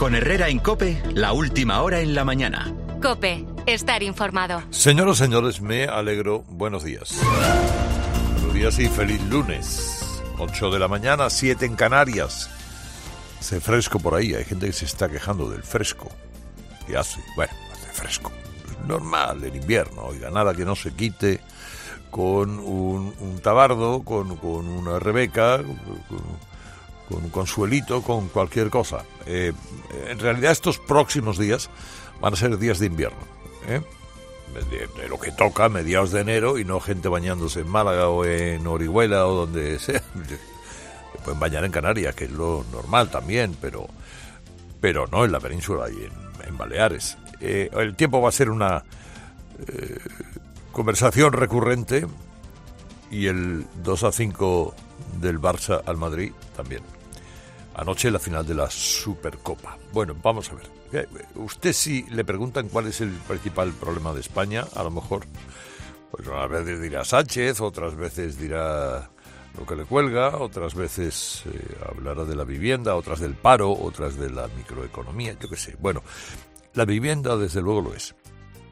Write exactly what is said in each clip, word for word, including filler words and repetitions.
Con Herrera en COPE, la última hora en la mañana. COPE, estar informado. Señoras y señores, me alegro. Buenos días. Buenos días y feliz lunes. ocho de la mañana, siete en Canarias. Hace fresco por ahí. Hay gente que se está quejando del fresco. ¿Qué hace? Bueno, hace fresco. Es normal en invierno. Oiga, nada que no se quite con un, un tabardo, con, con una rebeca, con, con un consuelito, con cualquier cosa. Eh, en realidad estos próximos días van a ser días de invierno, ¿eh? de, de lo que toca, mediados de enero, y no gente bañándose en Málaga o en Orihuela o donde sea. Se pueden bañar en Canarias, que es lo normal también, pero, pero no en la península y en, en Baleares. Eh, el tiempo va a ser una eh, conversación recurrente, y el dos a cinco del Barça al Madrid también. Anoche la final de la Supercopa. Bueno, vamos a ver. Usted, si le preguntan cuál es el principal problema de España, a lo mejor, pues unas veces dirá Sánchez, otras veces dirá lo que le cuelga, otras veces eh, hablará de la vivienda, otras del paro, otras de la microeconomía, yo qué sé. Bueno, la vivienda desde luego lo es.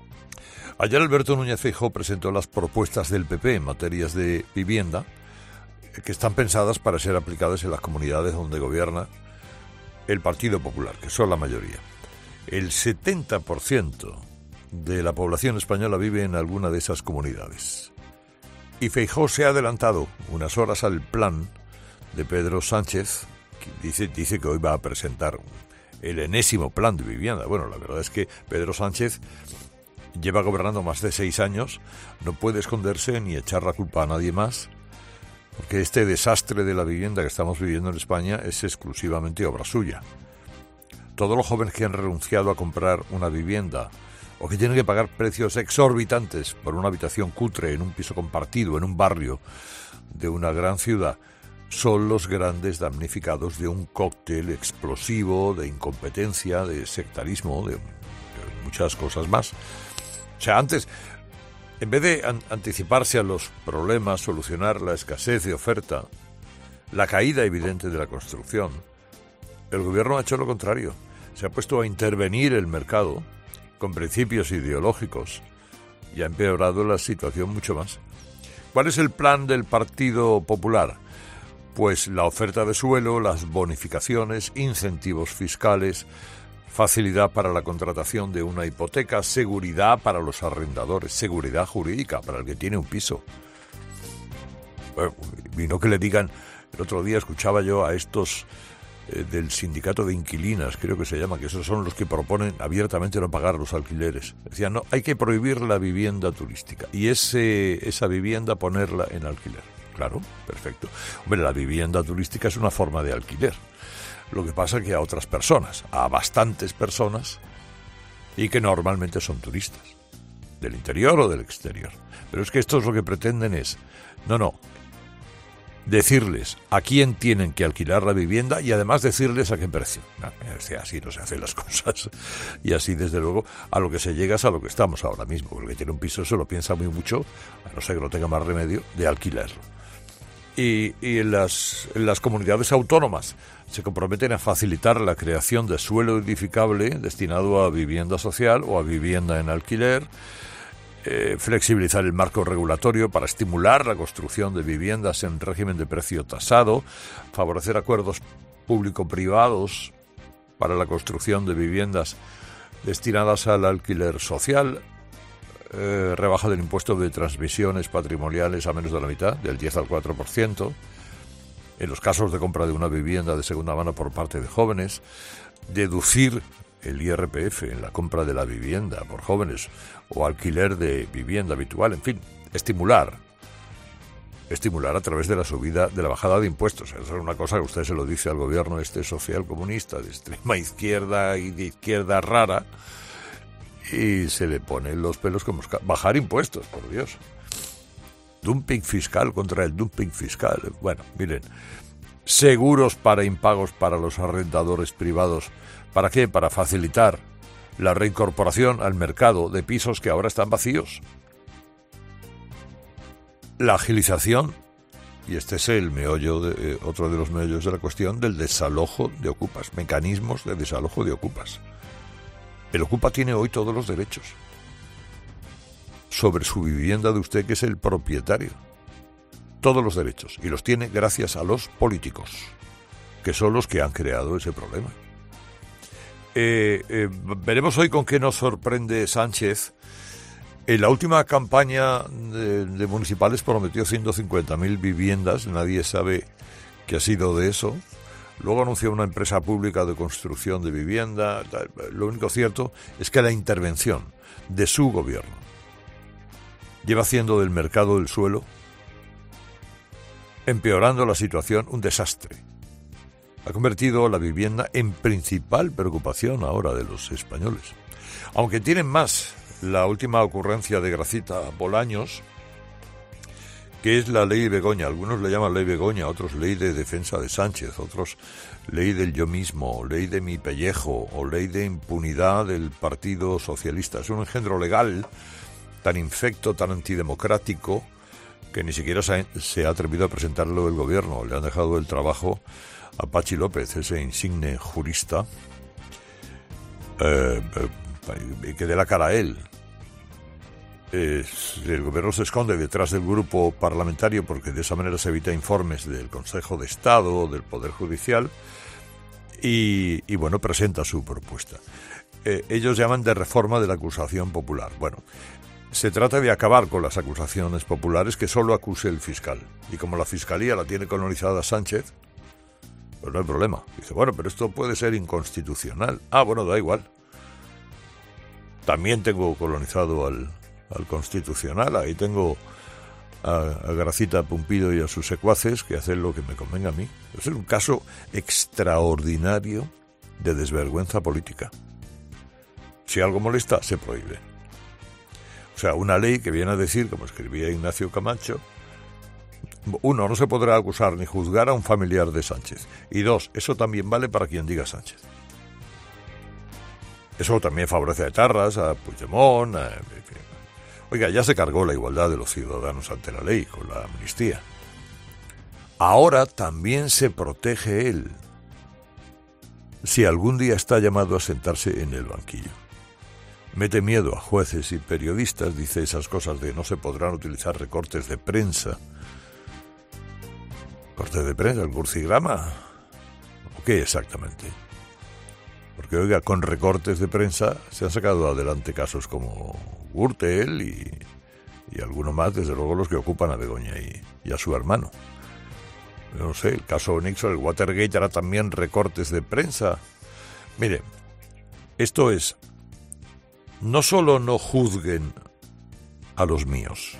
Ayer Alberto Núñez Feijóo presentó las propuestas del P P en materias de vivienda, que están pensadas para ser aplicadas en las comunidades donde gobierna el Partido Popular, que son la mayoría. El setenta por ciento de la población española vive en alguna de esas comunidades. Y Feijóo se ha adelantado unas horas al plan de Pedro Sánchez, que dice, dice que hoy va a presentar el enésimo plan de vivienda. Bueno, la verdad es que Pedro Sánchez lleva gobernando más de seis años, no puede esconderse ni echar la culpa a nadie más, porque este desastre de la vivienda que estamos viviendo en España es exclusivamente obra suya. Todos los jóvenes que han renunciado a comprar una vivienda o que tienen que pagar precios exorbitantes por una habitación cutre en un piso compartido en un barrio de una gran ciudad son los grandes damnificados de un cóctel explosivo de incompetencia, de sectarismo, de, de muchas cosas más. O sea, antes, en vez de an- anticiparse a los problemas, solucionar la escasez de oferta, la caída evidente de la construcción, el gobierno ha hecho lo contrario. Se ha puesto a intervenir el mercado con principios ideológicos y ha empeorado la situación mucho más. ¿Cuál es el plan del Partido Popular? Pues la oferta de suelo, las bonificaciones, incentivos fiscales, facilidad para la contratación de una hipoteca, seguridad para los arrendadores, seguridad jurídica para el que tiene un piso. Bueno, y no que le digan, el otro día escuchaba yo a estos eh, del sindicato de inquilinas, creo que se llama, que esos son los que proponen abiertamente no pagar los alquileres. Decían, no, hay que prohibir la vivienda turística y ese, esa vivienda ponerla en alquiler. Claro, perfecto. Hombre, la vivienda turística es una forma de alquiler. Lo que pasa es que a otras personas, a bastantes personas, y que normalmente son turistas, del interior o del exterior. Pero es que estos lo que pretenden es, no, no, decirles a quién tienen que alquilar la vivienda y además decirles a qué precio. No, o sea, así no se hacen las cosas. Y así, desde luego, a lo que se llega es a lo que estamos ahora mismo. Porque el que tiene un piso se lo piensa muy mucho, a no ser que no tenga más remedio, de alquilarlo. Y, y en, las, en las comunidades autónomas se comprometen a facilitar la creación de suelo edificable destinado a vivienda social o a vivienda en alquiler, eh, flexibilizar el marco regulatorio para estimular la construcción de viviendas en régimen de precio tasado, favorecer acuerdos público-privados para la construcción de viviendas destinadas al alquiler social, Eh, rebaja del impuesto de transmisiones patrimoniales a menos de la mitad, del diez al cuatro por ciento, en los casos de compra de una vivienda de segunda mano por parte de jóvenes, deducir el I R P F en la compra de la vivienda por jóvenes o alquiler de vivienda habitual, en fin, estimular, estimular a través de la subida, de la bajada de impuestos. Eso es una cosa que usted se lo dice al gobierno este social comunista de extrema izquierda y de izquierda rara, y se le ponen los pelos como esca- bajar impuestos, por Dios. Dumping fiscal contra el dumping fiscal. Bueno, miren, seguros para impagos para los arrendadores privados. ¿Para qué? Para facilitar la reincorporación al mercado de pisos que ahora están vacíos. La agilización Y este es el meollo, de, eh, otro de los meollos de la cuestión del desalojo de ocupas, mecanismos de desalojo de ocupas. El ocupa tiene hoy todos los derechos sobre su vivienda de usted, que es el propietario. Todos los derechos. Y los tiene gracias a los políticos, que son los que han creado ese problema. Eh, eh, veremos hoy con qué nos sorprende Sánchez. En la última campaña de, de municipales prometió ciento cincuenta mil viviendas, nadie sabe qué ha sido de eso. Luego anunció una empresa pública de construcción de vivienda. Lo único cierto es que la intervención de su gobierno lleva haciendo del mercado del suelo, empeorando la situación, un desastre. Ha convertido la vivienda en principal preocupación ahora de los españoles. Aunque tienen más la última ocurrencia de Gracita Bolaños, que es la ley Begoña. Algunos le llaman ley Begoña, otros ley de defensa de Sánchez, otros ley del yo mismo, ley de mi pellejo o ley de impunidad del Partido Socialista. Es un engendro legal tan infecto, tan antidemocrático, que ni siquiera se ha, se ha atrevido a presentarlo el gobierno. Le han dejado el trabajo a Pachi López, ese insigne jurista, eh, eh, que dé la cara a él. Eh, el gobierno se esconde detrás del grupo parlamentario porque de esa manera se evita informes del Consejo de Estado o del Poder Judicial y, y bueno, presenta su propuesta. Eh, ellos llaman de reforma de la acusación popular. Bueno, se trata de acabar con las acusaciones populares, que solo acuse el fiscal. Y como la Fiscalía la tiene colonizada Sánchez, pues no hay problema. Dice, bueno, pero esto puede ser inconstitucional. Ah, bueno, da igual. También tengo colonizado al, al Constitucional. Ahí tengo a, a Gracita Pumpido y a sus secuaces que hacen lo que me convenga a mí. Es un caso extraordinario de desvergüenza política. Si algo molesta, se prohíbe. O sea, una ley que viene a decir, como escribía Ignacio Camacho, uno, no se podrá acusar ni juzgar a un familiar de Sánchez. Y dos, eso también vale para quien diga Sánchez. Eso también favorece a etarras, a Puigdemont, a... Oiga, ya se cargó la igualdad de los ciudadanos ante la ley con la amnistía. Ahora también se protege él si algún día está llamado a sentarse en el banquillo. Mete miedo a jueces y periodistas, dice esas cosas de no se podrán utilizar recortes de prensa. ¿Cortes de prensa? ¿El crucigrama? ¿O qué exactamente? Porque, oiga, con recortes de prensa se han sacado adelante casos como Gürtel y, y alguno más, desde luego los que ocupan a Begoña y, y a su hermano. Yo no sé, el caso Nixon, el Watergate, era también recortes de prensa. Mire, esto es... No solo no juzguen a los míos,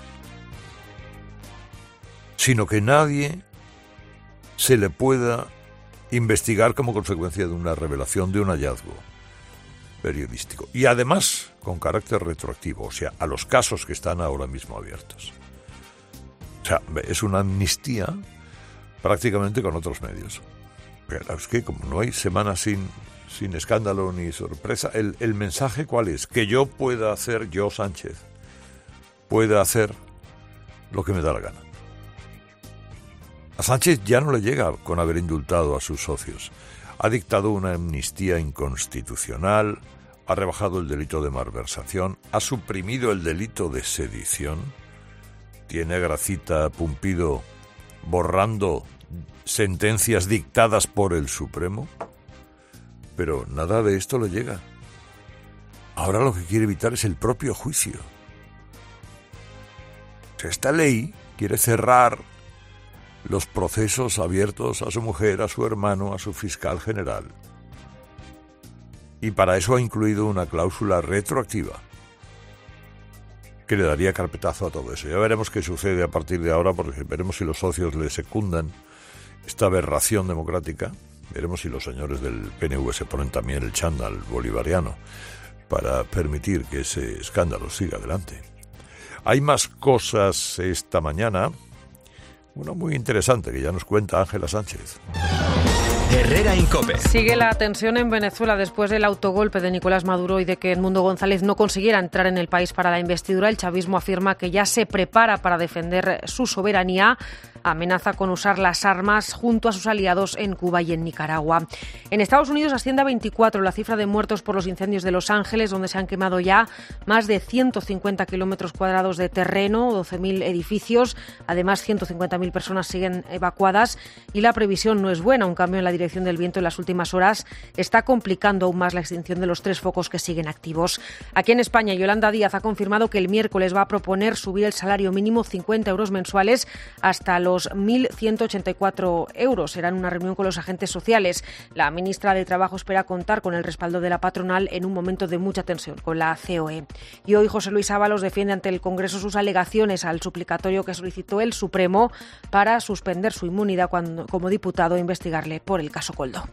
sino que nadie se le pueda investigar como consecuencia de una revelación, de un hallazgo periodístico. Y además, con carácter retroactivo, o sea, a los casos que están ahora mismo abiertos. O sea, es una amnistía prácticamente con otros medios. Pero es que como no hay semana sin... sin escándalo ni sorpresa, el, el mensaje ¿cuál es? Que yo pueda hacer, yo Sánchez, pueda hacer lo que me da la gana. A Sánchez ya no le llega con haber indultado a sus socios. Ha dictado una amnistía inconstitucional, ha rebajado el delito de malversación, ha suprimido el delito de sedición, tiene a Gracita Pumpido borrando sentencias dictadas por el Supremo. Pero nada de esto le llega. Ahora lo que quiere evitar es el propio juicio. Esta ley quiere cerrar los procesos abiertos a su mujer, a su hermano, a su fiscal general. Y para eso ha incluido una cláusula retroactiva que le daría carpetazo a todo eso. Ya veremos qué sucede a partir de ahora, porque veremos si los socios le secundan esta aberración democrática. Veremos si los señores del P N V se ponen también el chándal bolivariano para permitir que ese escándalo siga adelante. Hay más cosas esta mañana. Una muy interesante que ya nos cuenta Ángela Sánchez. Herrera Incope. Sigue la tensión en Venezuela después del autogolpe de Nicolás Maduro y de que Edmundo González no consiguiera entrar en el país para la investidura. El chavismo afirma que ya se prepara para defender su soberanía. Amenaza con usar las armas junto a sus aliados en Cuba y en Nicaragua. En Estados Unidos asciende a veinticuatro la cifra de muertos por los incendios de Los Ángeles, donde se han quemado ya más de ciento cincuenta kilómetros cuadrados de terreno, doce mil edificios. Además, ciento cincuenta mil personas siguen evacuadas y la previsión no es buena. Un cambio en la dirección del viento en las últimas horas está complicando aún más la extinción de los tres focos que siguen activos. Aquí en España, Yolanda Díaz ha confirmado que el miércoles va a proponer subir el salario mínimo cincuenta euros mensuales hasta los los mil ciento ochenta y cuatro euros. Será en una reunión con los agentes sociales. La ministra de Trabajo espera contar con el respaldo de la patronal en un momento de mucha tensión con la C O E. Y hoy José Luis Ábalos defiende ante el Congreso sus alegaciones al suplicatorio que solicitó el Supremo para suspender su inmunidad cuando, como diputado e investigarle por el caso Coldo.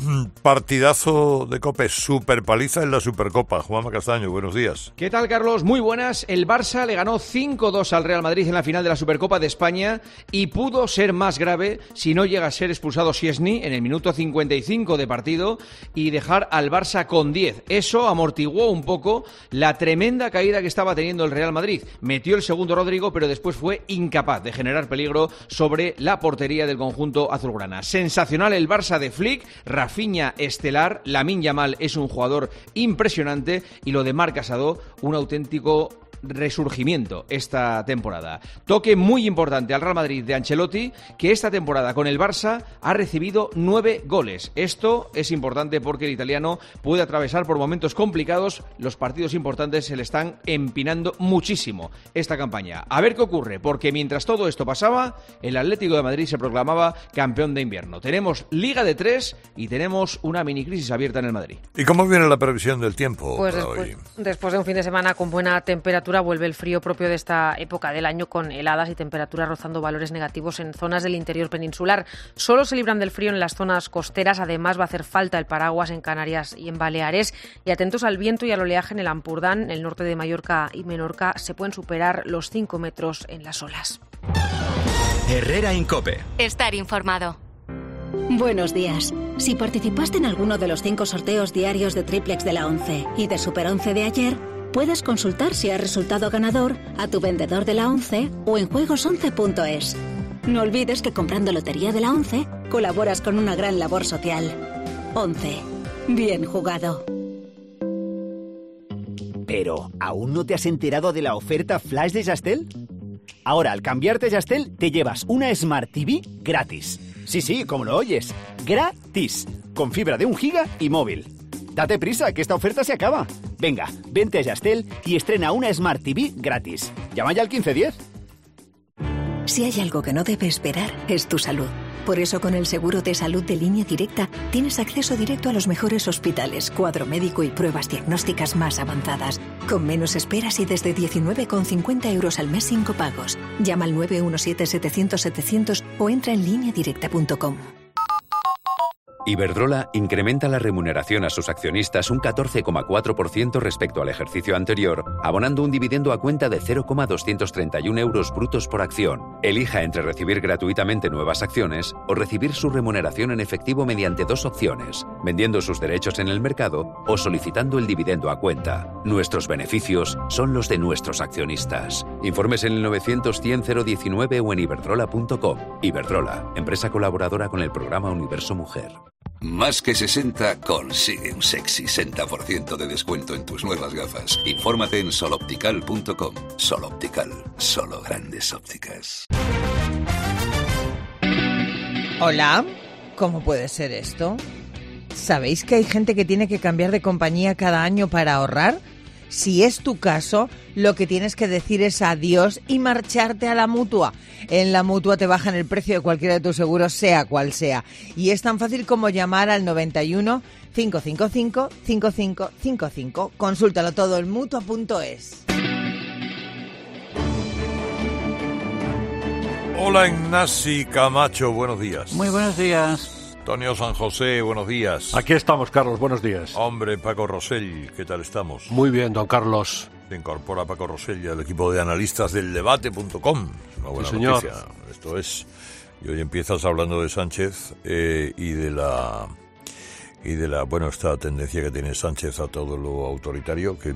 Partidazo de COPE, super paliza en la Supercopa. Juanma Castaño, buenos días. ¿Qué tal, Carlos? Muy buenas. El Barça le ganó cinco dos al Real Madrid en la final de la Supercopa de España y pudo ser más grave si no llega a ser expulsado Szczęsny en el minuto cincuenta y cinco de partido y dejar al Barça con diez. Eso amortiguó un poco la tremenda caída que estaba teniendo el Real Madrid. Metió el segundo Rodrigo, pero después fue incapaz de generar peligro sobre la portería del conjunto azulgrana. Sensacional el Barça de Flick, Rafinha estelar, Lamine Yamal es un jugador impresionante y lo de Marc Gasol, un auténtico resurgimiento esta temporada. Toque muy importante al Real Madrid de Ancelotti, que esta temporada con el Barça ha recibido nueve goles. Esto es importante porque el italiano puede atravesar por momentos complicados. Los partidos importantes se le están empinando muchísimo esta campaña. A ver qué ocurre, porque mientras todo esto pasaba, el Atlético de Madrid se proclamaba campeón de invierno. Tenemos Liga de Tres y tenemos una mini crisis abierta en el Madrid. ¿Y cómo viene la previsión del tiempo Pues para después, hoy? después de un fin de semana con buena temperatura, vuelve el frío propio de esta época del año, con heladas y temperaturas rozando valores negativos en zonas del interior peninsular. Solo se libran del frío en las zonas costeras. Además, va a hacer falta el paraguas en Canarias y en Baleares. Y atentos al viento y al oleaje en el Ampurdán, el norte de Mallorca y Menorca. Se pueden superar los cinco metros en las olas. Herrera Incope. Estar informado. Buenos días. Si participaste en alguno de los cinco sorteos diarios de Triplex de la ONCE y de Super once de ayer, puedes consultar si has resultado ganador a tu vendedor de la ONCE o en juegos once punto es. No olvides que comprando Lotería de la ONCE colaboras con una gran labor social. ONCE. Bien jugado. Pero, ¿aún no te has enterado de la oferta Flash de Yastel? Ahora, al cambiarte a Yastel, te llevas una Smart T V gratis. Sí, sí, como lo oyes. Gratis. Con fibra de un giga y móvil. Date prisa, que esta oferta se acaba. Venga, vente a Yastel y estrena una Smart T V gratis. Llama ya al quince diez. Si hay algo que no debe esperar, es tu salud. Por eso, con el seguro de salud de Línea Directa, tienes acceso directo a los mejores hospitales, cuadro médico y pruebas diagnósticas más avanzadas. Con menos esperas y desde diecinueve con cincuenta euros al mes sin copagos. Llama al nueve uno siete, setecientos, setecientos o entra en línea directa punto com. Iberdrola incrementa la remuneración a sus accionistas un catorce coma cuatro por ciento respecto al ejercicio anterior, abonando un dividendo a cuenta de cero coma doscientos treinta y uno euros brutos por acción. Elija entre recibir gratuitamente nuevas acciones o recibir su remuneración en efectivo mediante dos opciones, vendiendo sus derechos en el mercado o solicitando el dividendo a cuenta. Nuestros beneficios son los de nuestros accionistas. Informes en el novecientos cien cero diecinueve o en iberdrola punto com. Iberdrola, empresa colaboradora con el programa Universo Mujer. Más que sesenta consigue un sexy sesenta por ciento de descuento en tus nuevas gafas. Infórmate en sol optical punto com. Sol Optical, solo grandes ópticas. Hola, ¿cómo puede ser esto? ¿Sabéis que hay gente que tiene que cambiar de compañía cada año para ahorrar? Si es tu caso, lo que tienes que decir es adiós y marcharte a la Mutua. En la Mutua te bajan el precio de cualquiera de tus seguros, sea cual sea. Y es tan fácil como llamar al noventa y uno, cinco cinco cinco, cinco cinco cinco cinco. Consúltalo todo en mutua punto es. Hola, Ignasi Camacho, buenos días. Muy buenos días. Antonio San José, buenos días. Aquí estamos, Carlos, buenos días. Hombre, Paco Rosell, ¿qué tal estamos? Muy bien, don Carlos. Se incorpora Paco Rosell al equipo de analistas del debate punto com. Es una buena sí, señor. noticia. Esto es. Y hoy empiezas hablando de Sánchez eh, y de la y de la bueno esta tendencia que tiene Sánchez a todo lo autoritario que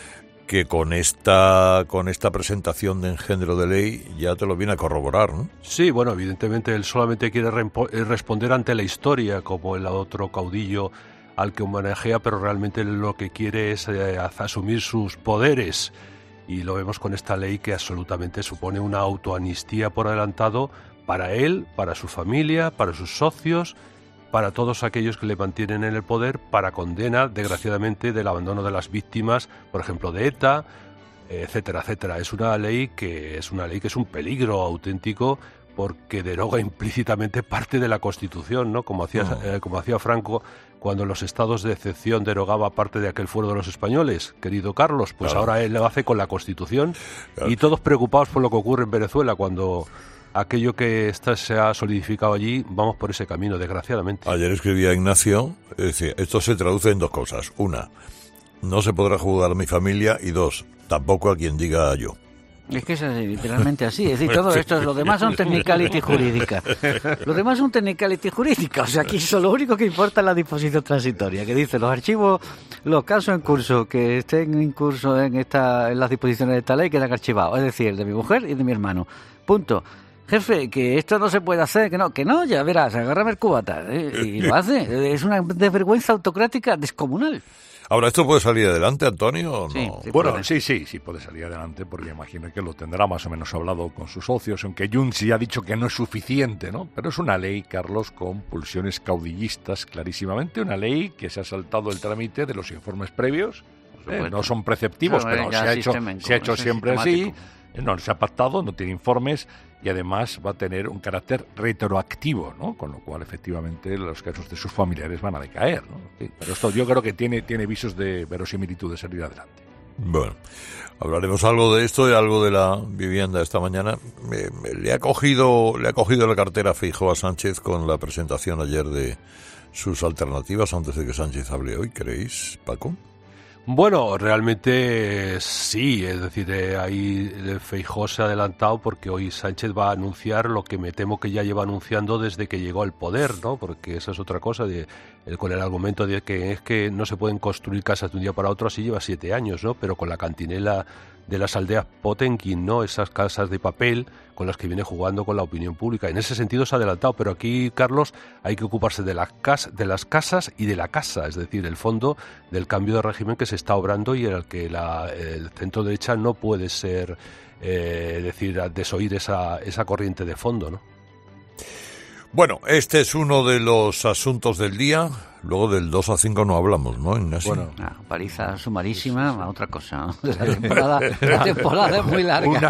que con esta con esta presentación de engendro de ley ya te lo viene a corroborar, ¿no? Sí, bueno, evidentemente él solamente quiere rempo- responder ante la historia como el otro caudillo al que homenajea, pero realmente lo que quiere es eh, asumir sus poderes. Y lo vemos con esta ley que absolutamente supone una autoamnistía por adelantado para él, para su familia, para sus socios, para todos aquellos que le mantienen en el poder, para condena, desgraciadamente, del abandono de las víctimas, por ejemplo, de ETA, etcétera, etcétera. Es una ley que es una ley que es un peligro auténtico porque deroga implícitamente parte de la Constitución, ¿no? Como hacía, no. eh, como hacía Franco cuando en los estados de excepción derogaba parte de aquel fuero de los españoles, querido Carlos, pues claro. Ahora él lo hace con la Constitución, claro. Y todos preocupados por lo que ocurre en Venezuela cuando aquello que está, se ha solidificado allí, vamos por ese camino, desgraciadamente. Ayer escribía Ignacio, es decir, esto se traduce en dos cosas. Una, no se podrá juzgar a mi familia, y dos, tampoco a quien diga yo. Es que es literalmente así, es decir, todo esto, lo demás son technicality jurídicas. Lo demás son technicality jurídicas, o sea, aquí lo único que importa es la disposición transitoria, que dice los archivos, los casos en curso que estén en curso en esta en las disposiciones de esta ley quedan archivados, es decir, el de mi mujer y de mi hermano. Punto. Jefe, que esto no se puede hacer, que no, que no, ya verás, agárrame el cubata, ¿eh? Y lo hace. Es una desvergüenza autocrática descomunal. Ahora, ¿esto puede salir adelante, Antonio, o no? Sí, sí bueno, puede. sí, sí, sí puede salir adelante, porque imagino que lo tendrá más o menos hablado con sus socios, aunque Junts ya ha dicho que no es suficiente, ¿no? Pero es una ley, Carlos, con pulsiones caudillistas, clarísimamente, una ley que se ha saltado el trámite de los informes previos, eh, no son preceptivos, no, pero se ha hecho, se ha hecho siempre así, no se ha pactado, no tiene informes, y además va a tener un carácter retroactivo, ¿no? Con lo cual, efectivamente, los casos de sus familiares van a decaer, ¿no? Sí, pero esto yo creo que tiene, tiene visos de verosimilitud de salir adelante. Bueno, hablaremos algo de esto y algo de la vivienda esta mañana. Me, me, le ha cogido, le ha cogido la cartera Feijóo a Sánchez con la presentación ayer de sus alternativas antes de que Sánchez hable hoy, ¿creéis, Paco? Bueno, realmente sí, es decir, eh, ahí Feijóo se ha adelantado porque hoy Sánchez va a anunciar lo que me temo que ya lleva anunciando desde que llegó al poder, ¿no? Porque esa es otra cosa, de, el, con el argumento de que es que no se pueden construir casas de un día para otro, así lleva siete años, ¿no? Pero con la cantinela de las aldeas Potenkin, ¿no? Esas casas de papel con las que viene jugando con la opinión pública. En ese sentido se ha adelantado, pero aquí, Carlos, hay que ocuparse de las, cas- de las casas y de la casa, es decir, el fondo del cambio de régimen que se está obrando y en el que la, el centro derecha no puede ser, eh, decir, desoír esa, esa corriente de fondo, ¿no? Bueno, este es uno de los asuntos del día. Luego del dos a cinco no hablamos, ¿no, Ignacio? Bueno, una paliza sumarísima, sí, sí. A otra cosa. La temporada, la temporada es muy larga. Una,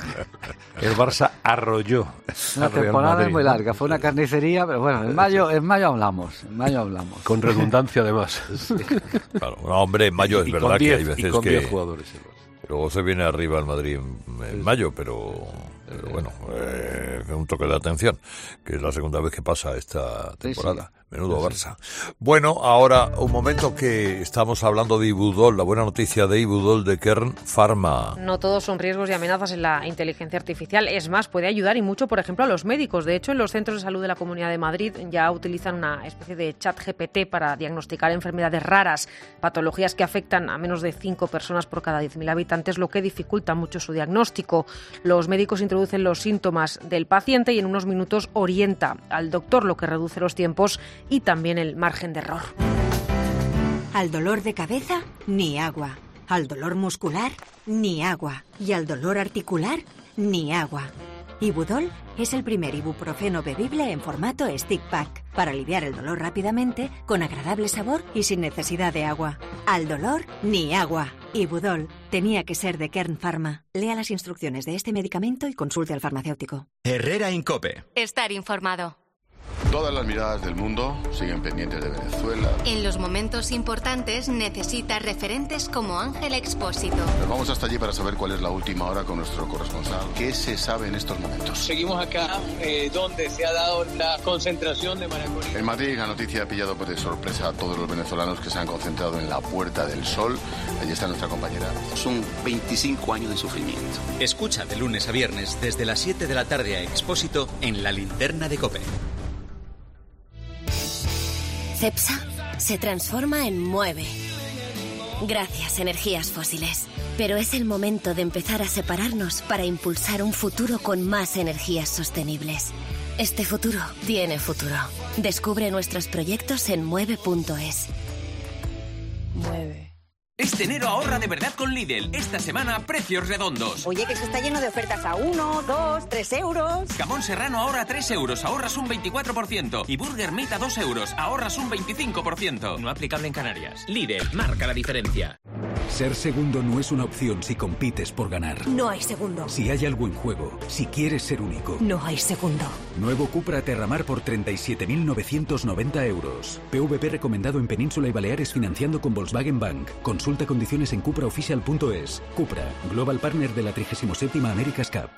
el Barça arrolló. La temporada es muy larga. Fue una carnicería, pero bueno, en mayo, en mayo hablamos. En mayo hablamos. Con redundancia, además. Sí. Claro, no, hombre, en mayo es y verdad diez, que hay veces y con que... diez jugadores. Luego se viene arriba el Madrid en, en mayo, pero... Pero bueno, eh, un toque de atención, que es la segunda vez que pasa esta temporada. Sí, sí. Menudo Barça. Bueno, ahora un momento que estamos hablando de Ibudol, la buena noticia de Ibudol de Kern Pharma. No todos son riesgos y amenazas en la inteligencia artificial. Es más, puede ayudar y mucho, por ejemplo, a los médicos. De hecho, en los centros de salud de la Comunidad de Madrid ya utilizan una especie de chat G P T para diagnosticar enfermedades raras, patologías que afectan a menos de cinco personas por cada diez mil habitantes, lo que dificulta mucho su diagnóstico. Los médicos introducen los síntomas del paciente y en unos minutos orienta al doctor, lo que reduce los tiempos y también el margen de error. Al dolor de cabeza, ni agua. Al dolor muscular, ni agua. Y al dolor articular, ni agua. Ibudol es el primer ibuprofeno bebible en formato stick pack para aliviar el dolor rápidamente, con agradable sabor y sin necesidad de agua. Al dolor, ni agua. Ibudol tenía que ser de Kern Pharma. Lea las instrucciones de este medicamento y consulte al farmacéutico. Herrera en COPE. Estar informado. Todas las miradas del mundo siguen pendientes de Venezuela. En los momentos importantes necesita referentes como Ángel Expósito. Nos vamos hasta allí para saber cuál es la última hora con nuestro corresponsal. ¿Qué se sabe en estos momentos? Seguimos acá, eh, donde se ha dado la concentración de María Corina. En Madrid, la noticia ha pillado por de sorpresa a todos los venezolanos que se han concentrado en la Puerta del Sol. Allí está nuestra compañera. Son veinticinco años de sufrimiento. Escucha de lunes a viernes desde las siete de la tarde a Expósito en La Linterna de COPE. Cepsa se transforma en Mueve. Gracias, energías fósiles. Pero es el momento de empezar a separarnos para impulsar un futuro con más energías sostenibles. Este futuro tiene futuro. Descubre nuestros proyectos en mueve punto es. Mueve. Este enero ahorra de verdad con Lidl. Esta semana, precios redondos. Oye, que se está lleno de ofertas a uno, dos, tres euros. Jamón serrano ahora a tres euros, ahorras un veinticuatro por ciento. Y Burger Meat a dos euros, ahorras un veinticinco por ciento. No aplicable en Canarias. Lidl, marca la diferencia. Ser segundo no es una opción si compites por ganar. No hay segundo. Si hay algo en juego, si quieres ser único. No hay segundo. Nuevo Cupra Terramar por treinta y siete mil novecientos noventa euros. P V P recomendado en Península y Baleares financiando con Volkswagen Bank. Consulta condiciones en cupraoficial punto es. Cupra, Global Partner de la trigésima séptima America's Cup.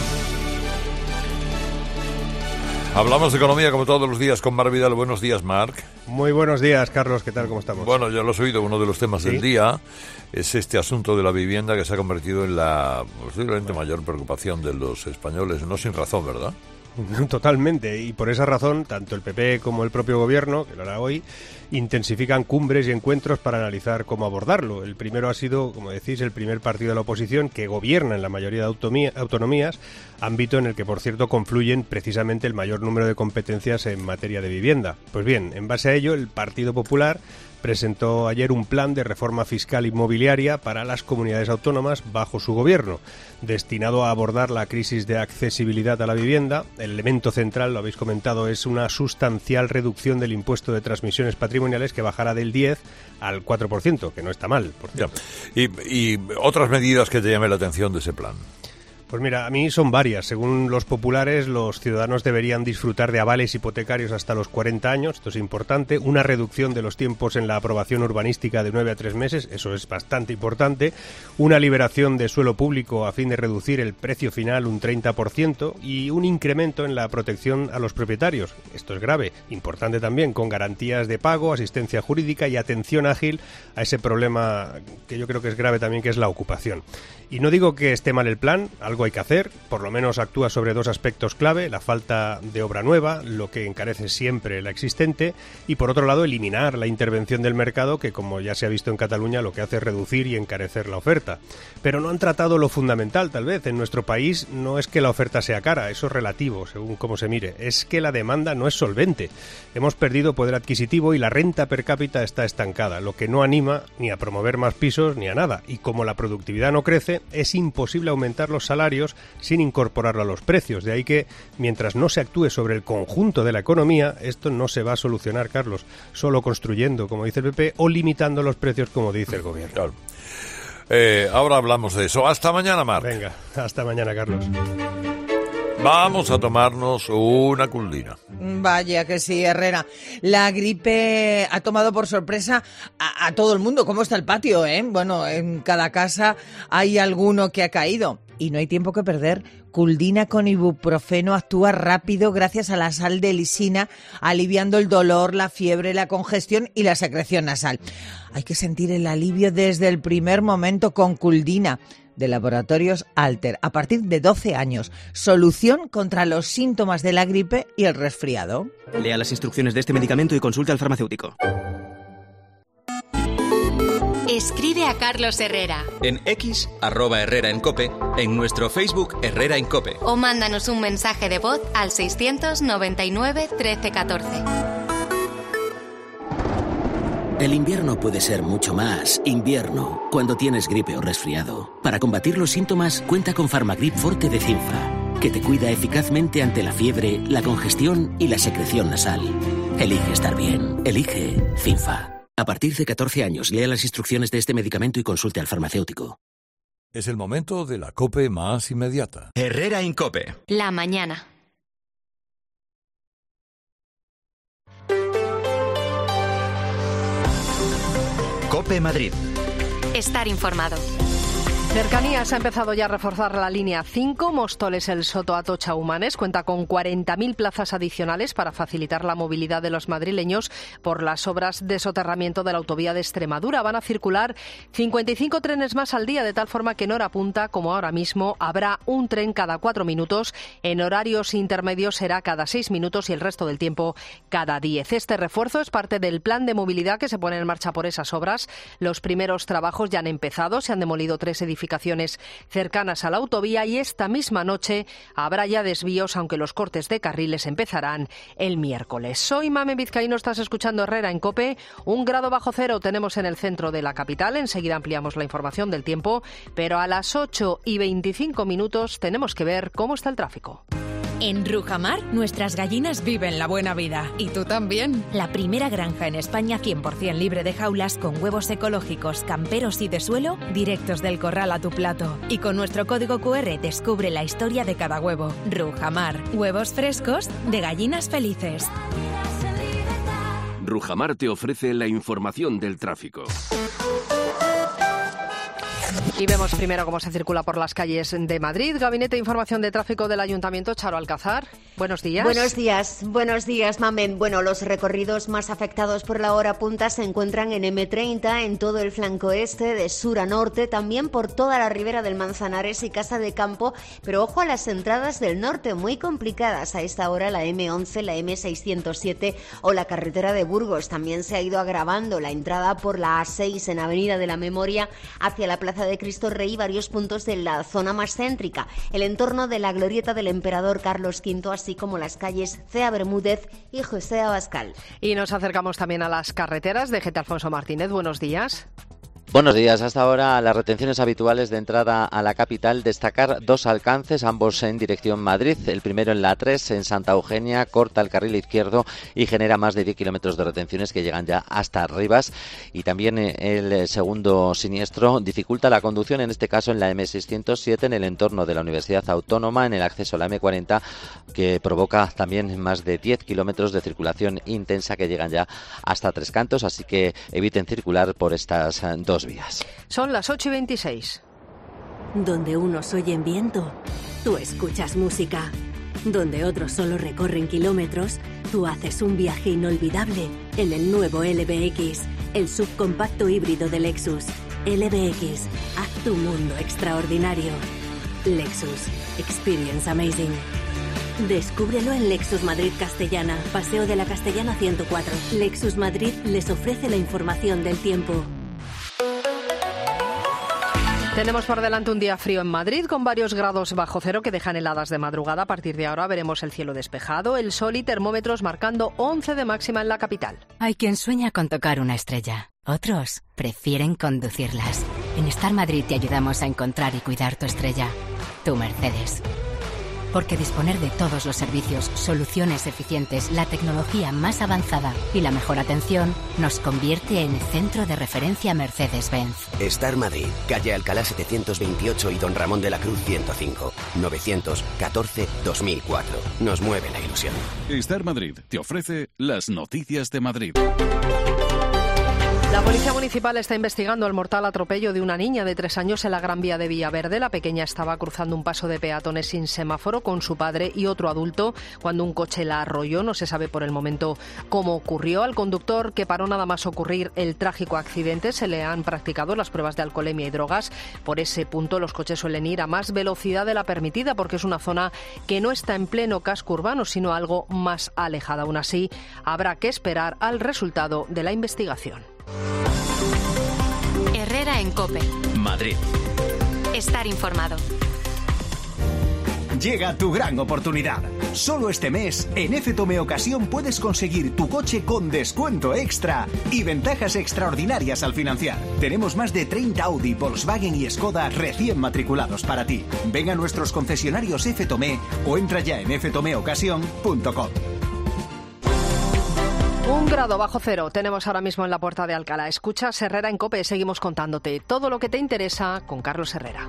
Hablamos de economía como todos los días con Mar Vidal. Buenos días, Marc. Muy buenos días, Carlos. ¿Qué tal? ¿Cómo estamos? Bueno, ya lo has oído, uno de los temas ¿Sí? del día es este asunto de la vivienda que se ha convertido en la posiblemente mayor preocupación de los españoles, no sin razón, ¿verdad? Totalmente, y por esa razón, tanto el P P como el propio gobierno, que lo hará hoy, intensifican cumbres y encuentros para analizar cómo abordarlo. El primero ha sido, como decís, el primer partido de la oposición que gobierna en la mayoría de autonomía, autonomías, ámbito en el que, por cierto, confluyen precisamente el mayor número de competencias en materia de vivienda. Pues bien, en base a ello, el Partido Popular presentó ayer un plan de reforma fiscal inmobiliaria para las comunidades autónomas bajo su gobierno, destinado a abordar la crisis de accesibilidad a la vivienda. El elemento central, lo habéis comentado, es una sustancial reducción del impuesto de transmisiones patrimoniales que bajará del diez al cuatro por ciento, que no está mal, por cierto. Y, y otras medidas que te llamen la atención de ese plan. Pues mira, a mí son varias. Según los populares, los ciudadanos deberían disfrutar de avales hipotecarios hasta los cuarenta años, esto es importante, una reducción de los tiempos en la aprobación urbanística de nueve a tres meses, eso es bastante importante, una liberación de suelo público a fin de reducir el precio final un treinta por ciento y un incremento en la protección a los propietarios, esto es grave, importante también, con garantías de pago, asistencia jurídica y atención ágil a ese problema que yo creo que es grave también, que es la ocupación. Y no digo que esté mal el plan, algo hay que hacer, por lo menos actúa sobre dos aspectos clave, la falta de obra nueva, lo que encarece siempre la existente, y por otro lado eliminar la intervención del mercado, que como ya se ha visto en Cataluña lo que hace es reducir y encarecer la oferta. Pero no han tratado lo fundamental, tal vez. En nuestro país no es que la oferta sea cara, eso es relativo, según cómo se mire, es que la demanda no es solvente. Hemos perdido poder adquisitivo y la renta per cápita está estancada, lo que no anima ni a promover más pisos ni a nada, y como la productividad no crece, es imposible aumentar los salarios sin incorporarlo a los precios. De ahí que, mientras no se actúe sobre el conjunto de la economía, esto no se va a solucionar, Carlos, solo construyendo, como dice el P P, o limitando los precios, como dice el gobierno. Claro. Eh, ahora hablamos de eso. Hasta mañana, Marc. Venga, hasta mañana, Carlos. Vamos a tomarnos una culdina. Vaya que sí, Herrera. La gripe ha tomado por sorpresa a, a todo el mundo. ¿Cómo está el patio, eh? Bueno, en cada casa hay alguno que ha caído. Y no hay tiempo que perder. Culdina con ibuprofeno actúa rápido gracias a la sal de lisina, aliviando el dolor, la fiebre, la congestión y la secreción nasal. Hay que sentir el alivio desde el primer momento con Culdina, de Laboratorios Alter, a partir de doce años. Solución contra los síntomas de la gripe y el resfriado. Lea las instrucciones de este medicamento y consulte al farmacéutico. Escribe a Carlos Herrera. En X, arroba Herrera en Cope, en nuestro Facebook Herrera en Cope. O mándanos un mensaje de voz al seiscientos noventa y nueve trece catorce. El invierno puede ser mucho más invierno cuando tienes gripe o resfriado. Para combatir los síntomas, cuenta con Farmagrip Forte de Cinfa, que te cuida eficazmente ante la fiebre, la congestión y la secreción nasal. Elige estar bien. Elige Cinfa. A partir de catorce años, lea las instrucciones de este medicamento y consulte al farmacéutico. Es el momento de la COPE más inmediata. Herrera en Cope. La mañana. COPE Madrid. Estar informado. Cercanías ha empezado ya a reforzar la línea cinco, Móstoles El Soto Atocha Humanes. Cuenta con cuarenta mil plazas adicionales para facilitar la movilidad de los madrileños por las obras de soterramiento de la autovía de Extremadura. Van a circular cincuenta y cinco trenes más al día, de tal forma que en hora punta, como ahora mismo, habrá un tren cada cuatro minutos. En horarios intermedios será cada seis minutos y el resto del tiempo cada diez. Este refuerzo es parte del plan de movilidad que se pone en marcha por esas obras. Los primeros trabajos ya han empezado, se han demolido tres edificios cercanas a la autovía y esta misma noche habrá ya desvíos, aunque los cortes de carriles empezarán el miércoles. Soy Mame Vizcaíno, estás escuchando Herrera en COPE. Un grado bajo cero tenemos en el centro de la capital. Enseguida ampliamos la información del tiempo, pero a las ocho y veinticinco minutos tenemos que ver cómo está el tráfico. En Rujamar, nuestras gallinas viven la buena vida. ¿Y tú también? La primera granja en España cien por ciento libre de jaulas, con huevos ecológicos, camperos y de suelo, directos del corral a tu plato. Y con nuestro código cu erre descubre la historia de cada huevo. Rujamar, huevos frescos de gallinas felices. Rujamar te ofrece la información del tráfico. Y vemos primero cómo se circula por las calles de Madrid. Gabinete de Información de Tráfico del Ayuntamiento, Charo Alcázar. Buenos días. Buenos días, buenos días, Mamen. Bueno, los recorridos más afectados por la hora punta se encuentran en eme treinta, en todo el flanco este, de sur a norte, también por toda la ribera del Manzanares y Casa de Campo, pero ojo a las entradas del norte, muy complicadas a esta hora, la eme once, la eme seiscientos siete o la carretera de Burgos. También se ha ido agravando la entrada por la a seis en Avenida de la Memoria hacia la Plaza de Cristo Rey, varios puntos de la zona más céntrica, el entorno de la glorieta del Emperador Carlos quinto, así como las calles Cea Bermúdez y José Abascal. Y nos acercamos también a las carreteras. D G T Alfonso Martínez, buenos días. Buenos días. Hasta ahora las retenciones habituales de entrada a la capital. Destacar dos alcances, ambos en dirección Madrid. El primero en la A tres, en Santa Eugenia, corta el carril izquierdo y genera más de diez kilómetros de retenciones que llegan ya hasta Rivas. Y también el segundo siniestro dificulta la conducción, en este caso en la eme seiscientos siete, en el entorno de la Universidad Autónoma, en el acceso a la eme cuarenta, que provoca también más de diez kilómetros de circulación intensa que llegan ya hasta Tres Cantos. Así que eviten circular por estas dos vías. Son las ocho y veintiséis. Donde unos oyen viento, tú escuchas música. Donde otros solo recorren kilómetros, tú haces un viaje inolvidable en el nuevo L B X, el subcompacto híbrido de Lexus. L B X, haz tu mundo extraordinario. Lexus, experience amazing. Descúbrelo en Lexus Madrid Castellana, Paseo de la Castellana ciento cuatro. Lexus Madrid les ofrece la información del tiempo. Tenemos por delante un día frío en Madrid, con varios grados bajo cero que dejan heladas de madrugada. A partir de ahora veremos el cielo despejado, el sol y termómetros marcando once de máxima en la capital. Hay quien sueña con tocar una estrella. Otros prefieren conducirlas. En Star Madrid te ayudamos a encontrar y cuidar tu estrella. Tu Mercedes. Porque disponer de todos los servicios, soluciones eficientes, la tecnología más avanzada y la mejor atención nos convierte en centro de referencia Mercedes-Benz. Star Madrid, calle Alcalá setecientos veintiocho y Don Ramón de la Cruz ciento cinco. novecientos catorce dos mil cuatro. Nos mueve la ilusión. Star Madrid te ofrece las noticias de Madrid. La Policía Municipal está investigando el mortal atropello de una niña de tres años en la Gran Vía de Villaverde. La pequeña estaba cruzando un paso de peatones sin semáforo con su padre y otro adulto cuando un coche la arrolló. No se sabe por el momento cómo ocurrió. Al conductor, que paró nada más ocurrir el trágico accidente, se le han practicado las pruebas de alcoholemia y drogas. Por ese punto los coches suelen ir a más velocidad de la permitida porque es una zona que no está en pleno casco urbano, sino algo más alejada. Aún así, habrá que esperar al resultado de la investigación. Herrera en COPE. Madrid. Estar informado. Llega tu gran oportunidad. Solo este mes, en F Tome Ocasión puedes conseguir tu coche con descuento extra y ventajas extraordinarias al financiar. Tenemos más de treinta Audi, Volkswagen y Skoda recién matriculados para ti. Ven a nuestros concesionarios F Tome o entra ya en f tome ocasión punto com. Un grado bajo cero tenemos ahora mismo en la Puerta de Alcalá. Escuchas Herrera en COPE. Seguimos contándote todo lo que te interesa con Carlos Herrera.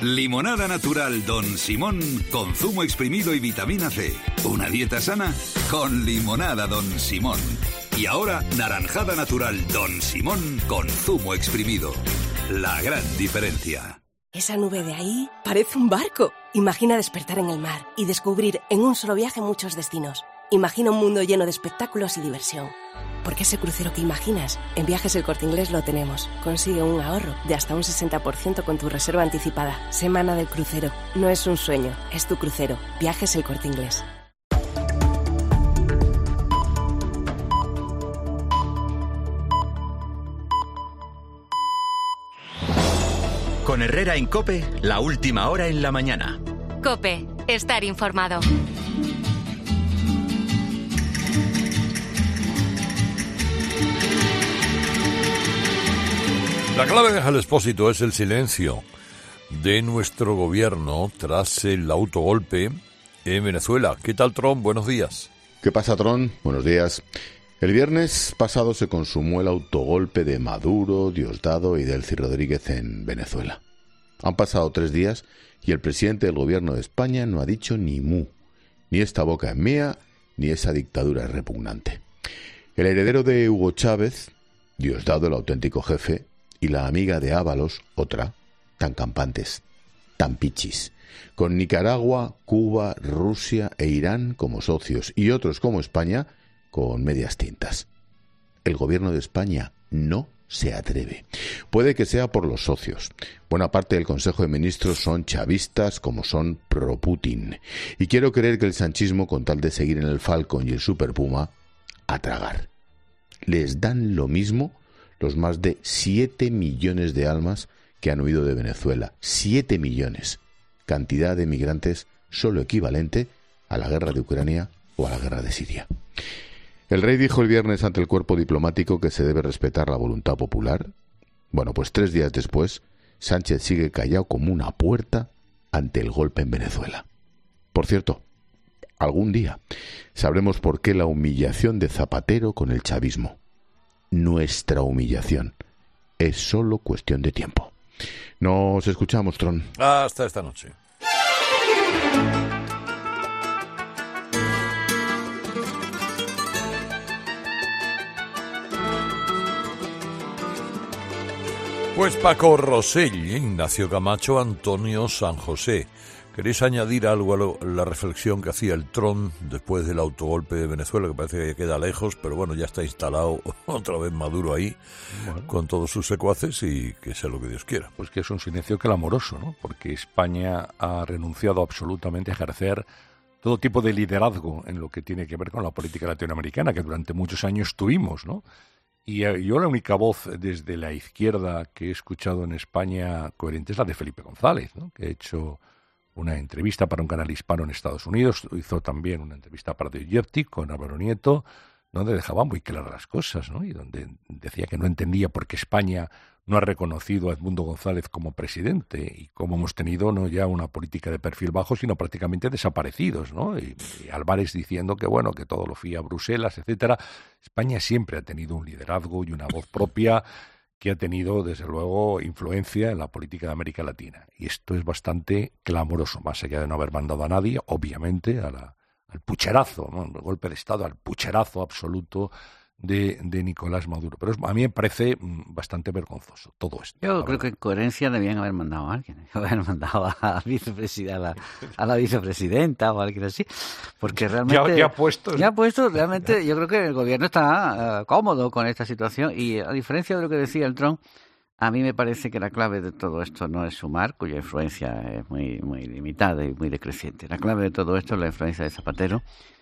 Limonada natural Don Simón con zumo exprimido y vitamina C. Una dieta sana con limonada Don Simón. Y ahora, naranjada natural Don Simón con zumo exprimido. La gran diferencia. Esa nube de ahí parece un barco. Imagina despertar en el mar y descubrir en un solo viaje muchos destinos. Imagina un mundo lleno de espectáculos y diversión. Porque ese crucero que imaginas, en Viajes El Corte Inglés lo tenemos. Consigue un ahorro de hasta un sesenta por ciento con tu reserva anticipada. Semana del crucero. No es un sueño, es tu crucero. Viajes El Corte Inglés. Con Herrera en COPE, la última hora en la mañana. COPE, estar informado. La clave de Ángel Expósito es el silencio de nuestro gobierno tras el autogolpe en Venezuela. ¿Qué tal, Tron? Buenos días. ¿Qué pasa, Tron? Buenos días. El viernes pasado se consumó el autogolpe de Maduro, Diosdado y Delcy Rodríguez en Venezuela. Han pasado tres días y el presidente del gobierno de España no ha dicho ni mu, ni esta boca es mía, ni esa dictadura es repugnante. El heredero de Hugo Chávez, Diosdado el auténtico jefe, y la amiga de Ábalos, otra, tan campantes, tan pichis, con Nicaragua, Cuba, Rusia e Irán como socios y otros como España con medias tintas. El gobierno de España no se atreve. Puede que sea por los socios. Buena parte del Consejo de Ministros son chavistas como son pro-Putin. Y quiero creer que el sanchismo, con tal de seguir en el Falcon y el Super Puma, a tragar. Les dan lo mismo los más de siete millones de almas que han huido de Venezuela. siete millones. Cantidad de migrantes solo equivalente a la guerra de Ucrania o a la guerra de Siria. El rey dijo el viernes ante el cuerpo diplomático que se debe respetar la voluntad popular. Bueno, pues tres días después, Sánchez sigue callado como una puerta ante el golpe en Venezuela. Por cierto, algún día sabremos por qué la humillación de Zapatero con el chavismo. Nuestra humillación. Es solo cuestión de tiempo. Nos escuchamos, Tron. Hasta esta noche. Pues Paco Rosell, Ignacio Camacho, Antonio San José. ¿Queréis añadir algo a lo, la reflexión que hacía el Tron después del autogolpe de Venezuela, que parece que queda lejos, pero bueno, ya está instalado otra vez Maduro ahí, bueno, con todos sus secuaces y que sea lo que Dios quiera? Pues que es un silencio clamoroso, ¿no? Porque España ha renunciado absolutamente a ejercer todo tipo de liderazgo en lo que tiene que ver con la política latinoamericana, que durante muchos años tuvimos, ¿no? Y yo la única voz desde la izquierda que he escuchado en España coherente es la de Felipe González, ¿no? Que ha hecho una entrevista para un canal hispano en Estados Unidos, hizo también una entrevista para The Objective con Álvaro Nieto, donde dejaba muy claras las cosas, ¿no? Y donde decía que no entendía por qué España no ha reconocido a Edmundo González como presidente y cómo hemos tenido no ya una política de perfil bajo, sino prácticamente desaparecidos, ¿no? Y, y Álvarez diciendo que bueno, que todo lo fía a Bruselas, etcétera. España siempre ha tenido un liderazgo y una voz propia que ha tenido, desde luego, influencia en la política de América Latina. Y esto es bastante clamoroso, más allá de no haber mandado a nadie, obviamente, a la, al pucherazo, ¿no? El golpe de Estado, al pucherazo absoluto de, de Nicolás Maduro. Pero es, a mí me parece bastante vergonzoso todo esto. Yo creo que en coherencia debían haber mandado a alguien, haber mandado a la vicepresidenta, a la, a la vicepresidenta o a alguien así, porque realmente ya, ya puesto, ya puesto, realmente yo creo que el gobierno está uh, cómodo con esta situación y a diferencia de lo que decía el Trump, a mí me parece que la clave de todo esto no es Sumar, cuya influencia es muy, muy limitada y muy decreciente. La clave de todo esto es la influencia de Zapatero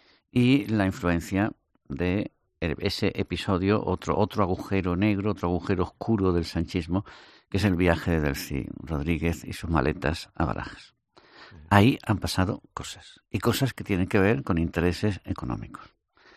y la influencia de ese episodio, otro otro agujero negro, otro agujero oscuro del sanchismo, que es el viaje de Delcy Rodríguez y sus maletas a Barajas. Ahí han pasado cosas, y cosas que tienen que ver con intereses económicos.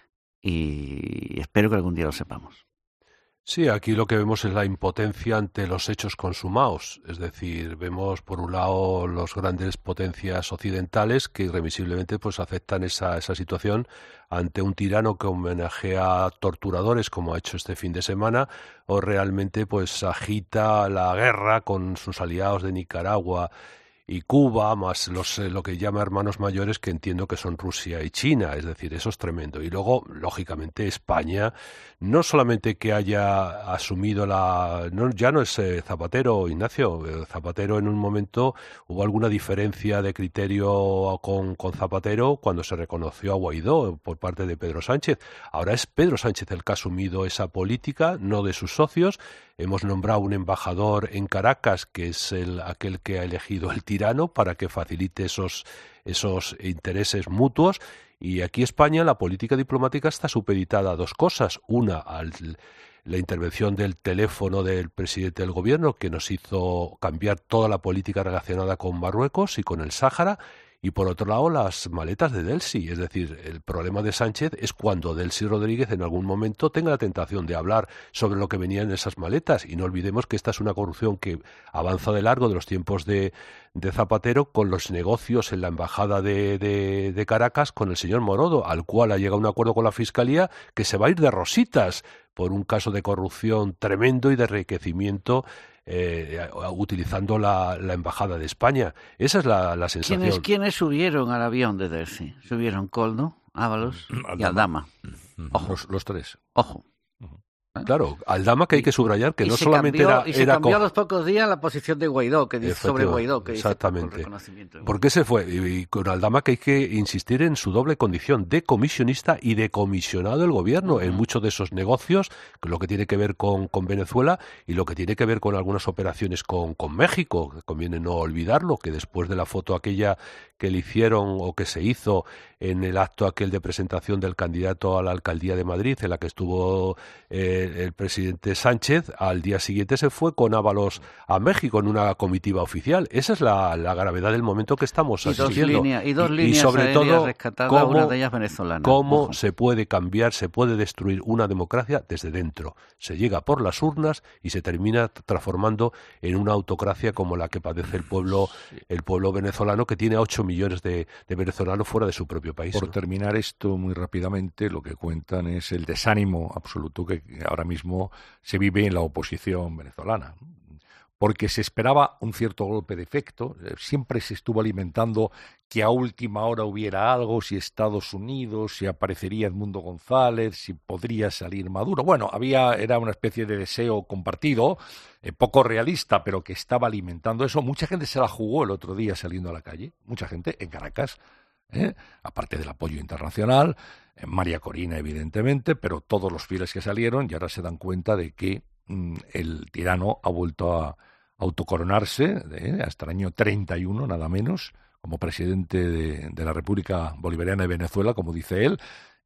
Y espero que algún día lo sepamos. Sí, aquí lo que vemos es la impotencia ante los hechos consumados. Es decir, vemos por un lado las grandes potencias occidentales que irremisiblemente pues aceptan esa, esa situación ante un tirano que homenajea a torturadores como ha hecho este fin de semana o realmente pues agita la guerra con sus aliados de Nicaragua y Cuba, más los eh, lo que llama hermanos mayores, que entiendo que son Rusia y China, es decir, eso es tremendo. Y luego, lógicamente, España, no solamente que haya asumido la... No, ya no es eh, Zapatero, Ignacio, eh, Zapatero en un momento hubo alguna diferencia de criterio con, con Zapatero cuando se reconoció a Guaidó por parte de Pedro Sánchez. Ahora es Pedro Sánchez el que ha asumido esa política, no de sus socios. Hemos nombrado un embajador en Caracas, que es el, aquel que ha elegido el tirano para que facilite esos, esos intereses mutuos. Y aquí España, la política diplomática está supeditada a dos cosas. Una, al, la intervención del teléfono del presidente del gobierno, que nos hizo cambiar toda la política relacionada con Marruecos y con el Sáhara. Y por otro lado, las maletas de Delcy. Es decir, el problema de Sánchez es cuando Delcy Rodríguez en algún momento tenga la tentación de hablar sobre lo que venía en esas maletas. Y no olvidemos que esta es una corrupción que avanza de largo de los tiempos de, de Zapatero, con los negocios en la embajada de, de, de Caracas con el señor Morodo, al cual ha llegado un acuerdo con la Fiscalía que se va a ir de rositas por un caso de corrupción tremendo y de enriquecimiento Eh, utilizando la, la embajada de España. Esa es la, la sensación. ¿Quiénes, ¿Quiénes subieron al avión de Delcy? Subieron Coldo, Ábalos y Aldama. Ojo. Los, los tres. Ojo. Claro, Aldama, que hay que subrayar que y no se solamente cambió, era... Y se era cambió con... a los pocos días la posición de Guaidó, que dice sobre Guaidó, que exactamente. Dice por reconocimiento. ¿Por qué se fue? Y, y con Aldama, que hay que insistir en su doble condición de comisionista y de comisionado del gobierno uh-huh. en muchos de esos negocios, lo que tiene que ver con, con Venezuela y lo que tiene que ver con algunas operaciones con, con México. Conviene no olvidarlo, que después de la foto aquella que le hicieron o que se hizo en el acto aquel de presentación del candidato a la alcaldía de Madrid, en la que estuvo eh, el presidente Sánchez, al día siguiente se fue con Ábalos a México en una comitiva oficial. Esa es la, la gravedad del momento que estamos y asistiendo. Dos líneas, y dos y, líneas y sobre todo, rescatadas, cómo, una de ellas venezolana. Cómo Ojo. se puede cambiar, se puede destruir una democracia desde dentro. Se llega por las urnas y se termina transformando en una autocracia como la que padece el pueblo, el pueblo venezolano, que tiene a ocho millones de, de venezolanos fuera de su propio país. Por ¿no? terminar esto muy rápidamente, lo que cuentan es el desánimo absoluto que ahora mismo se vive en la oposición venezolana, porque se esperaba un cierto golpe de efecto. Siempre se estuvo alimentando que a última hora hubiera algo, si Estados Unidos, si aparecería Edmundo González, si podría salir Maduro. Bueno, había era una especie de deseo compartido, eh, poco realista, pero que estaba alimentando eso. Mucha gente se la jugó el otro día saliendo a la calle, mucha gente en Caracas, ¿eh? aparte del apoyo internacional, eh, María Corina evidentemente, pero todos los fieles que salieron y ahora se dan cuenta de que mm, el tirano ha vuelto a autocoronarse ¿eh? hasta el año treinta y uno, nada menos, como presidente de, de la República Bolivariana de Venezuela, como dice él.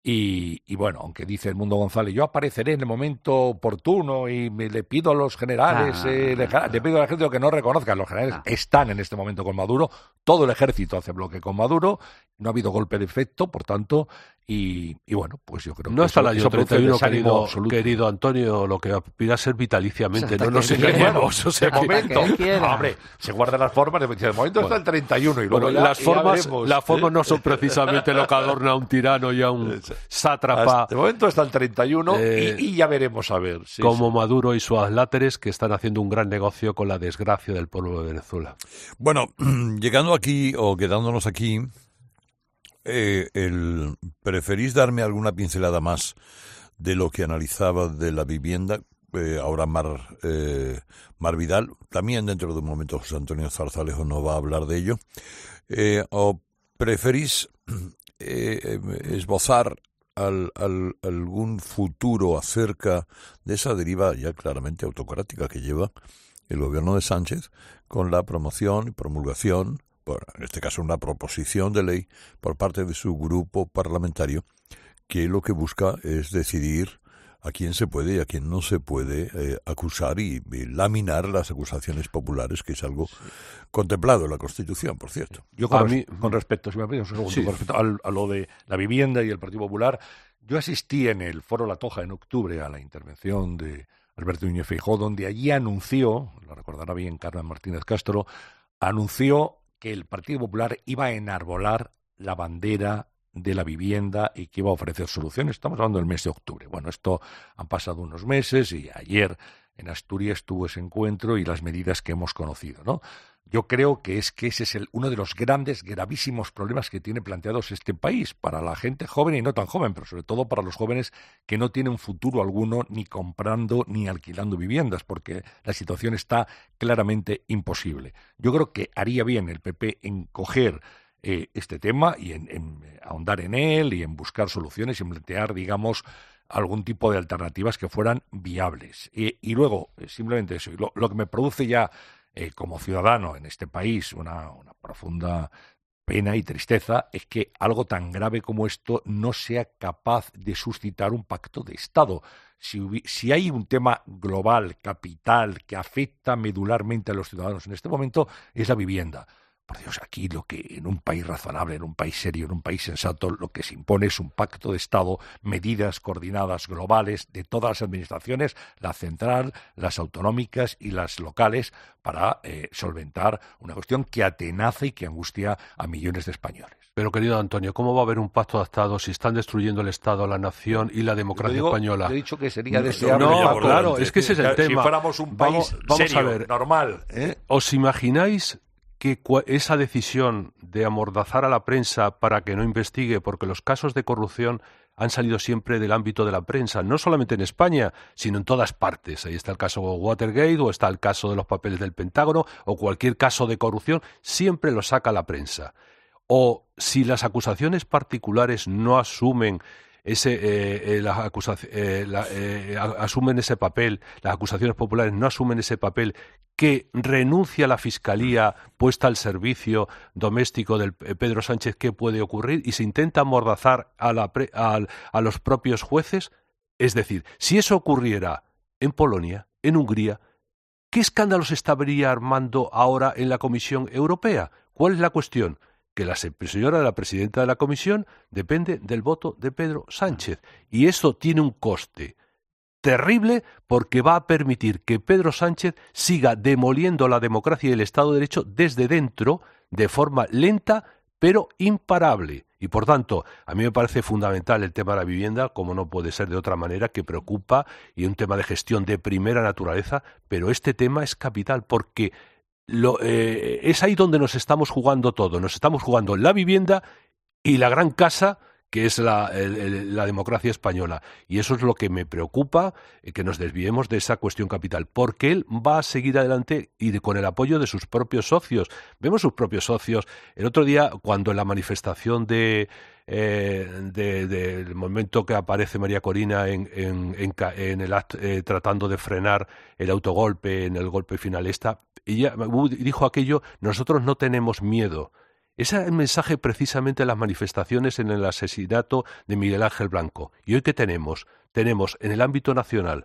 Y, y bueno, aunque dice Edmundo González, yo apareceré en el momento oportuno y me, le pido a los generales, ah, eh, le, le pido al ejército que no reconozcan. Los generales ah. están en este momento con Maduro, todo el ejército hace bloque con Maduro, no ha habido golpe de efecto, por tanto, y, y bueno, pues yo creo no que hasta el año treinta y uno, querido, querido Antonio, lo que pida ser vitaliciamente, no nos engañemos. O sea, de momento, hombre, se guardan las formas, de, de momento bueno, está el treinta y uno y luego bueno, ya, las formas, ya las formas no son precisamente lo que adorna a un tirano y a un sátrapa. De momento está el treinta y uno eh, y, y ya veremos a ver. Sí, como sí. Maduro y sus adláteres, que están haciendo un gran negocio con la desgracia del pueblo de Venezuela. Bueno, llegando aquí o quedándonos aquí, eh, el, ¿preferís darme alguna pincelada más de lo que analizaba de la vivienda? Eh, ahora Mar, eh, Mar Vidal, también dentro de un momento José Antonio Zarzalejo nos va a hablar de ello. Eh, ¿O preferís eh, esbozar Al, al, algún futuro acerca de esa deriva ya claramente autocrática que lleva el gobierno de Sánchez con la promoción y promulgación, por, en este caso una proposición de ley por parte de su grupo parlamentario, que lo que busca es decidir a quién se puede y a quién no se puede eh, acusar y, y laminar las acusaciones populares, que es algo contemplado en la Constitución, por cierto. Yo con, res, mí, con respecto, si me pides un segundo, sí. con respecto a, a lo de la vivienda y el Partido Popular, yo asistí en el Foro La Toja en octubre a la intervención de Alberto Núñez Feijóo, donde allí anunció, lo recordará bien Carmen Martínez Castro, anunció que el Partido Popular iba a enarbolar la bandera de la vivienda y que iba a ofrecer soluciones. Estamos hablando del mes de octubre. Bueno, esto han pasado unos meses y ayer en Asturias tuvo ese encuentro y las medidas que hemos conocido, ¿no? yo creo que es que ese es el, uno de los grandes, gravísimos problemas que tiene planteados este país, para la gente joven y no tan joven, pero sobre todo para los jóvenes que no tienen futuro alguno ni comprando ni alquilando viviendas, porque la situación está claramente imposible. Yo creo que haría bien el P P en coger eh, este tema y en, en ahondar en él y en buscar soluciones y en plantear, digamos, algún tipo de alternativas que fueran viables. Y, y luego, eh, simplemente eso, y lo, lo que me produce ya Eh, como ciudadano en este país una, una profunda pena y tristeza es que algo tan grave como esto no sea capaz de suscitar un pacto de Estado. Si, hubi- si hay un tema global, capital, que afecta medularmente a los ciudadanos en este momento, es la vivienda. Por Dios, aquí lo que en un país razonable, en un país serio, en un país sensato, lo que se impone es un pacto de Estado, medidas coordinadas globales de todas las administraciones, la central, las autonómicas y las locales, para eh, solventar una cuestión que atenaza y que angustia a millones de españoles. Pero, querido Antonio, ¿cómo va a haber un pacto de Estado si están destruyendo el Estado, la nación y la democracia Yo digo, española? Yo he dicho que sería deseable. No, claro, es que ese es el si tema. Si fuéramos un país vamos, vamos serio, a ver. normal. ¿eh? ¿Os imagináis que esa decisión de amordazar a la prensa para que no investigue, porque los casos de corrupción han salido siempre del ámbito de la prensa, no solamente en España, sino en todas partes? Ahí está el caso Watergate, o está el caso de los papeles del Pentágono, o cualquier caso de corrupción, siempre lo saca la prensa. O si las acusaciones particulares no asumen ese eh, eh, las acusac- eh, la, eh, asumen ese papel, las acusaciones populares no asumen ese papel, que renuncia la Fiscalía puesta al servicio doméstico del eh, Pedro Sánchez, ¿qué puede ocurrir? Y se intenta amordazar a, la pre- a, a los propios jueces. Es decir, si eso ocurriera en Polonia, en Hungría, ¿qué escándalo se estaría armando ahora en la Comisión Europea? ¿Cuál es la cuestión? Que la señora de la presidenta de la Comisión depende del voto de Pedro Sánchez. Y esto tiene un coste terrible, porque va a permitir que Pedro Sánchez siga demoliendo la democracia y el Estado de Derecho desde dentro, de forma lenta pero imparable. Y por tanto, a mí me parece fundamental el tema de la vivienda, como no puede ser de otra manera, que preocupa, y un tema de gestión de primera naturaleza, pero este tema es capital porque Lo, eh, es ahí donde nos estamos jugando todo. Nos estamos jugando la vivienda y la gran casa, que es la, el, el, la democracia española. Y eso es lo que me preocupa, eh, que nos desviemos de esa cuestión capital, porque él va a seguir adelante y de, con el apoyo de sus propios socios. Vemos sus propios socios. El otro día, cuando en la manifestación de... Eh, del de, de momento que aparece María Corina en, en, en, en el act, eh, tratando de frenar el autogolpe, en el golpe final esta, ella dijo aquello: nosotros no tenemos miedo. Ese es el mensaje precisamente de las manifestaciones en el asesinato de Miguel Ángel Blanco. ¿Y hoy qué tenemos? Tenemos en el ámbito nacional,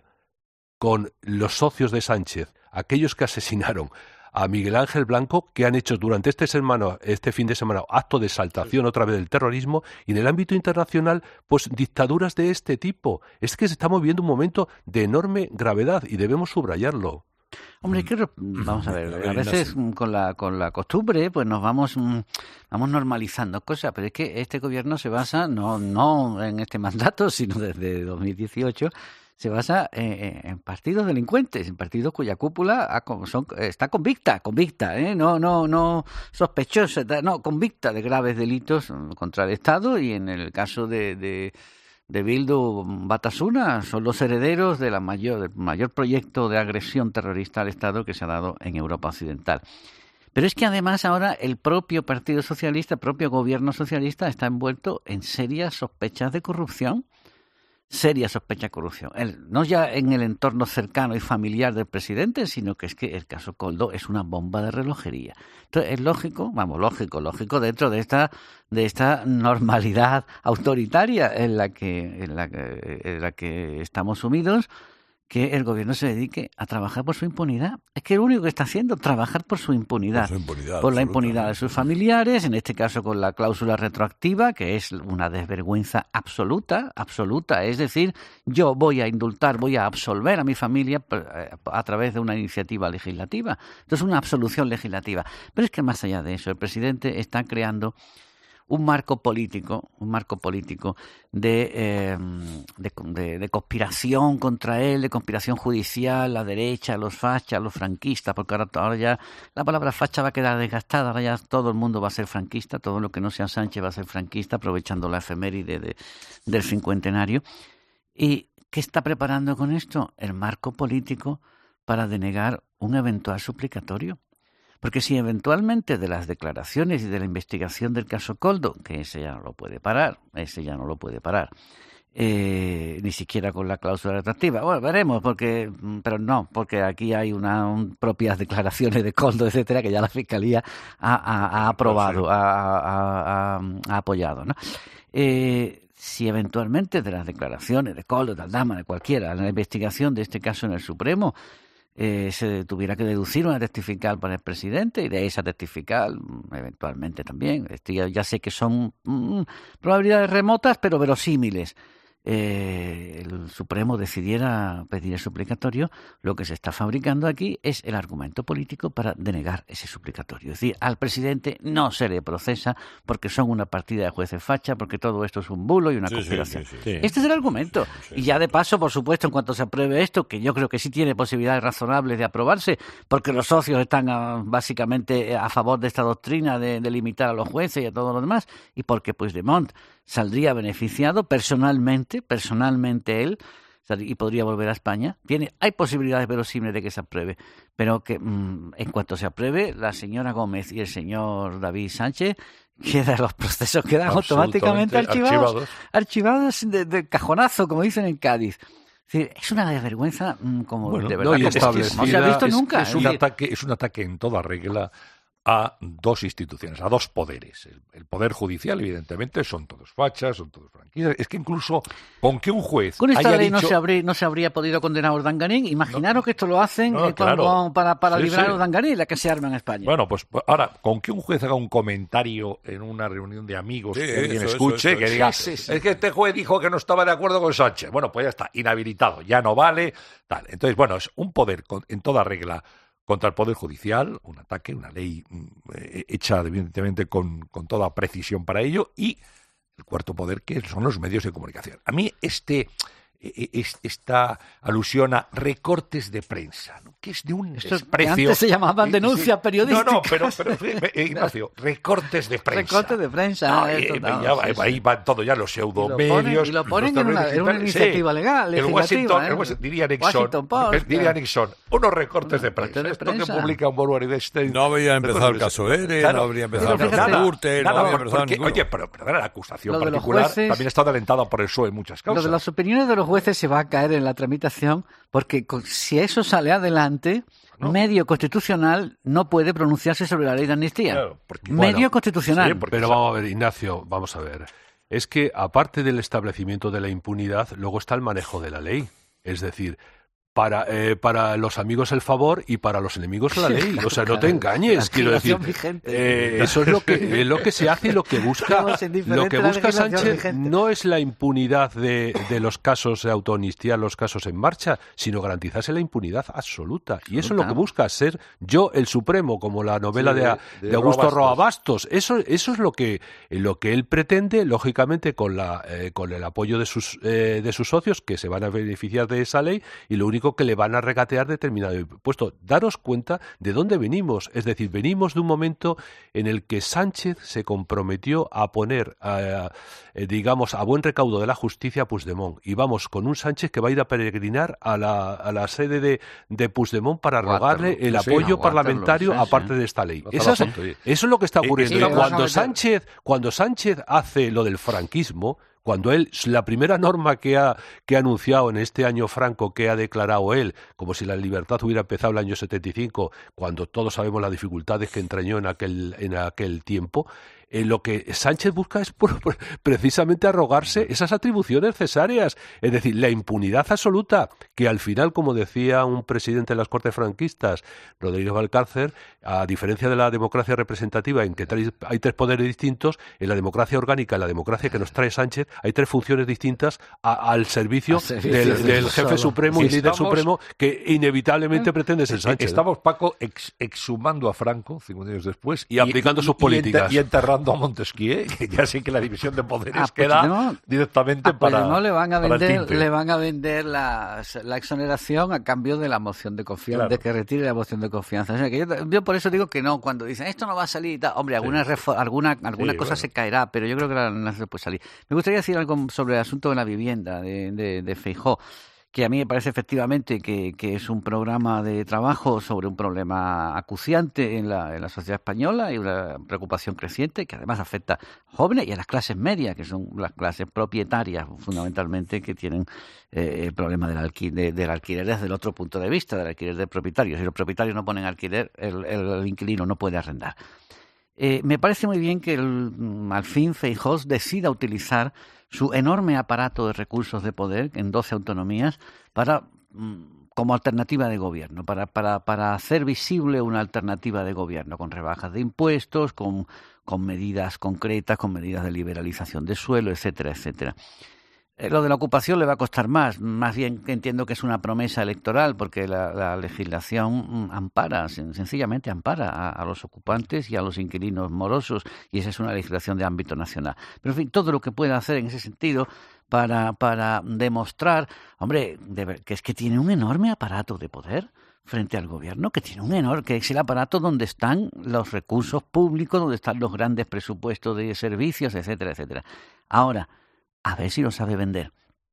con los socios de Sánchez, aquellos que asesinaron a Miguel Ángel Blanco, que han hecho durante este, semana, este fin de semana acto de exaltación otra vez del terrorismo, y en el ámbito internacional, pues dictaduras de este tipo. Es que se está viviendo un momento de enorme gravedad y debemos subrayarlo. Hombre, que vamos a ver, a veces con la con la costumbre pues nos vamos vamos normalizando cosas, pero es que este gobierno se basa no no en este mandato, sino desde dos mil dieciocho se basa en, en partidos delincuentes, en partidos cuya cúpula ha, son, está convicta, convicta, ¿eh? no no no sospechosa, no convicta de graves delitos contra el Estado, y en el caso de, de de Bildu, Batasuna son los herederos de la mayor, del mayor proyecto de agresión terrorista al Estado que se ha dado en Europa Occidental. Pero es que además ahora el propio Partido Socialista, el propio gobierno socialista está envuelto en serias sospechas de corrupción. Seria sospecha de corrupción. El, no ya en el entorno cercano y familiar del presidente, sino que es que el caso Koldo es una bomba de relojería. Entonces es lógico, vamos, lógico, lógico dentro de esta de esta normalidad autoritaria en la que en la que, en la que estamos sumidos, que el gobierno se dedique a trabajar por su impunidad. Es que lo único que está haciendo es trabajar por su impunidad. Por, su impunidad, por la impunidad de sus familiares, en este caso con la cláusula retroactiva, que es una desvergüenza absoluta, absoluta. Es decir, yo voy a indultar, voy a absolver a mi familia a través de una iniciativa legislativa. Entonces, una absolución legislativa. Pero es que más allá de eso, el presidente está creando un marco político, un marco político de, eh, de, de, de conspiración contra él, de conspiración judicial, la derecha, los fachas, los franquistas, porque ahora, ahora ya la palabra facha va a quedar desgastada, ahora ya todo el mundo va a ser franquista, todo lo que no sea Sánchez va a ser franquista, aprovechando la efeméride de, del cincuentenario. ¿Y qué está preparando con esto? El marco político para denegar un eventual suplicatorio. Porque si eventualmente de las declaraciones y de la investigación del caso Koldo, que ese ya no lo puede parar, ese ya no lo puede parar, eh, ni siquiera con la cláusula retroactiva, bueno, veremos, porque, pero no, porque aquí hay una un, propias declaraciones de Koldo, etcétera, que ya la Fiscalía ha, ha, ha aprobado, ha, ha, ha, ha apoyado, ¿no? Eh, si eventualmente de las declaraciones de Koldo, de Aldama, de cualquiera, en la investigación de este caso en el Supremo, Eh, se tuviera que deducir una testifical para el presidente y de esa testifical eventualmente también. Este, ya, ya sé que son mm, probabilidades remotas pero verosímiles. Eh, el Supremo decidiera pedir el suplicatorio, lo que se está fabricando aquí es el argumento político para denegar ese suplicatorio. Es decir, al presidente no se le procesa porque son una partida de jueces facha, porque todo esto es un bulo y una sí, conspiración. Sí, sí, sí. Este es el argumento. Sí, sí. Y ya de paso, por supuesto, en cuanto se apruebe esto, que yo creo que sí tiene posibilidades razonables de aprobarse, porque los socios están a, básicamente a favor de esta doctrina de, de limitar a los jueces y a todos los demás, y porque Puigdemont saldría beneficiado personalmente, personalmente él, y podría volver a España. Tiene, hay posibilidades verosímiles de que se apruebe, pero que mmm, en cuanto se apruebe, la señora Gómez y el señor David Sánchez, quedan, los procesos quedan automáticamente archivados, archivados, archivados de, de cajonazo, como dicen en Cádiz. Es decir, es una vergüenza mmm, como bueno, de verdad no, es que no se ha visto es, nunca. Es un, ataque, es un ataque en toda regla a dos instituciones, a dos poderes. El, el poder judicial, evidentemente, son todos fachas, son todos franquistas. Es que incluso con que un juez con esta haya ley dicho... no, se habría, no se habría podido condenar a Urdangarín. Imaginaros no, que esto lo hacen no, eh, claro. con, para, para sí, librar sí. a Urdangarín, la que se arma en España. Bueno, pues ahora, con que un juez haga un comentario en una reunión de amigos sí, que alguien eso, escuche, eso, eso, que diga, sí, sí, sí. es que este juez dijo que no estaba de acuerdo con Sánchez. Bueno, pues ya está, inhabilitado, ya no vale, tal. Entonces, bueno, es un poder con, en toda regla contra el Poder Judicial, un ataque, una ley eh, hecha evidentemente con, con toda precisión para ello, y el cuarto poder, que son los medios de comunicación. A mí este, eh, esta alusión a recortes de prensa, ¿no? Que es de un Estos desprecio... Que antes se llamaban denuncias sí, periodísticas. No, no, pero, pero eh, Ignacio, recortes de prensa. Recortes de prensa. No, eh, no, ya, sí, ahí sí. van todos ya los pseudomedios. Y lo ponen, y lo ponen en, una, en una iniciativa sí. legal, el Washington, ¿eh? el Washington, diría Nixon, Washington Post, diría Nixon, unos recortes de prensa. De Esto prensa. que publica un Borwari de este... No había empezado el caso ERE, claro, no habría empezado el caso Gürtel, no había empezado porque, ninguno. Oye, pero, pero la acusación particular jueces, también ha estado alentada por el P S O E en muchas causas. Lo de las opiniones de los jueces se va a caer en la tramitación, porque si eso sale adelante... No. Medio constitucional no puede pronunciarse sobre la ley de amnistía. Claro, porque, Medio bueno, constitucional. Sí, pero vamos a ver, Ignacio, vamos a ver. Es que aparte del establecimiento de la impunidad, luego está el manejo de la ley. Es decir, para eh, para los amigos el favor y para los enemigos la ley. O sea, no te engañes, quiero decir. Eh, eso es lo que es lo que se hace y lo que busca lo que busca Sánchez vigente. No es la impunidad de, de los casos de autoamnistía, los casos en marcha, sino garantizarse la impunidad absoluta. Y eso es lo que busca, ser yo el Supremo, como la novela sí, de, de, de Augusto Roa Bastos. Eso eso es lo que lo que él pretende, lógicamente con la eh, con el apoyo de sus eh, de sus socios que se van a beneficiar de esa ley, y lo único que le van a regatear determinado impuesto. Daros cuenta de dónde venimos. Es decir, venimos de un momento en el que Sánchez se comprometió a poner, a, eh, digamos, a buen recaudo de la justicia a Puigdemont. Y vamos con un Sánchez que va a ir a peregrinar a la, a la sede de, de Puigdemont para Waterloo, rogarle el sí, apoyo sí, parlamentario sí, sí. aparte de esta ley. Eso es, eso es lo que está ocurriendo. Y, y cuando Sánchez, cuando Sánchez hace lo del franquismo, cuando él, la primera norma que ha, que ha anunciado en este año franco, que ha declarado él, como si la libertad hubiera empezado el año setenta y cinco, cuando todos sabemos las dificultades que entrañó en aquel, en aquel tiempo, eh, lo que Sánchez busca es por, por, precisamente arrogarse esas atribuciones cesáreas, es decir, la impunidad absoluta, que al final, como decía un presidente de las Cortes franquistas, Rodríguez Valcárcel, a diferencia de la democracia representativa, en que hay tres poderes distintos, en la democracia orgánica, en la democracia que nos trae Sánchez, hay tres funciones distintas a, al servicio, servicio del, del jefe solo. supremo y líder supremo que inevitablemente pretende ser Sánchez. Estamos, Paco, ex, exhumando a Franco cincuenta años después y aplicando y, sus políticas. Y, enter, y enterrando recordando a Montesquieu, que ya sé que la división de poderes a queda Puigdemont, directamente a para, Puigdemont le van a para el vender, tinte. le van a vender la, la exoneración a cambio de la moción de confianza, Claro. de que retire la moción de confianza. O sea, que yo, yo por eso digo que no, cuando dicen esto no va a salir y tal, hombre, alguna, Sí. refo- alguna, alguna Sí, cosa bueno. se caerá, pero yo creo que la, la se puede salir. Me gustaría decir algo sobre el asunto de la vivienda de, de, de Feijóo, que a mí me parece efectivamente que, que es un programa de trabajo sobre un problema acuciante en la, en la sociedad española y una preocupación creciente que además afecta a jóvenes y a las clases medias, que son las clases propietarias fundamentalmente, que tienen eh, el problema del alquiler, del alquiler desde el otro punto de vista, del alquiler de propietarios. Si los propietarios no ponen alquiler, el, el, el inquilino no puede arrendar. Eh, me parece muy bien que el, al fin Feijóo decida utilizar su enorme aparato de recursos de poder en doce autonomías para como alternativa de gobierno, para, para, para hacer visible una alternativa de gobierno con rebajas de impuestos, con, con medidas concretas, con medidas de liberalización de suelo, etcétera, etcétera. Eh, lo de la ocupación le va a costar más, más bien entiendo que es una promesa electoral, porque la, la legislación ampara, sen- sencillamente ampara a, a los ocupantes y a los inquilinos morosos, y esa es una legislación de ámbito nacional. Pero en fin, todo lo que pueda hacer en ese sentido para, para demostrar, hombre, de ver- que es que tiene un enorme aparato de poder frente al gobierno, que tiene un enorme, que es el aparato donde están los recursos públicos, donde están los grandes presupuestos de servicios, etcétera, etcétera. Ahora, a ver si lo sabe vender.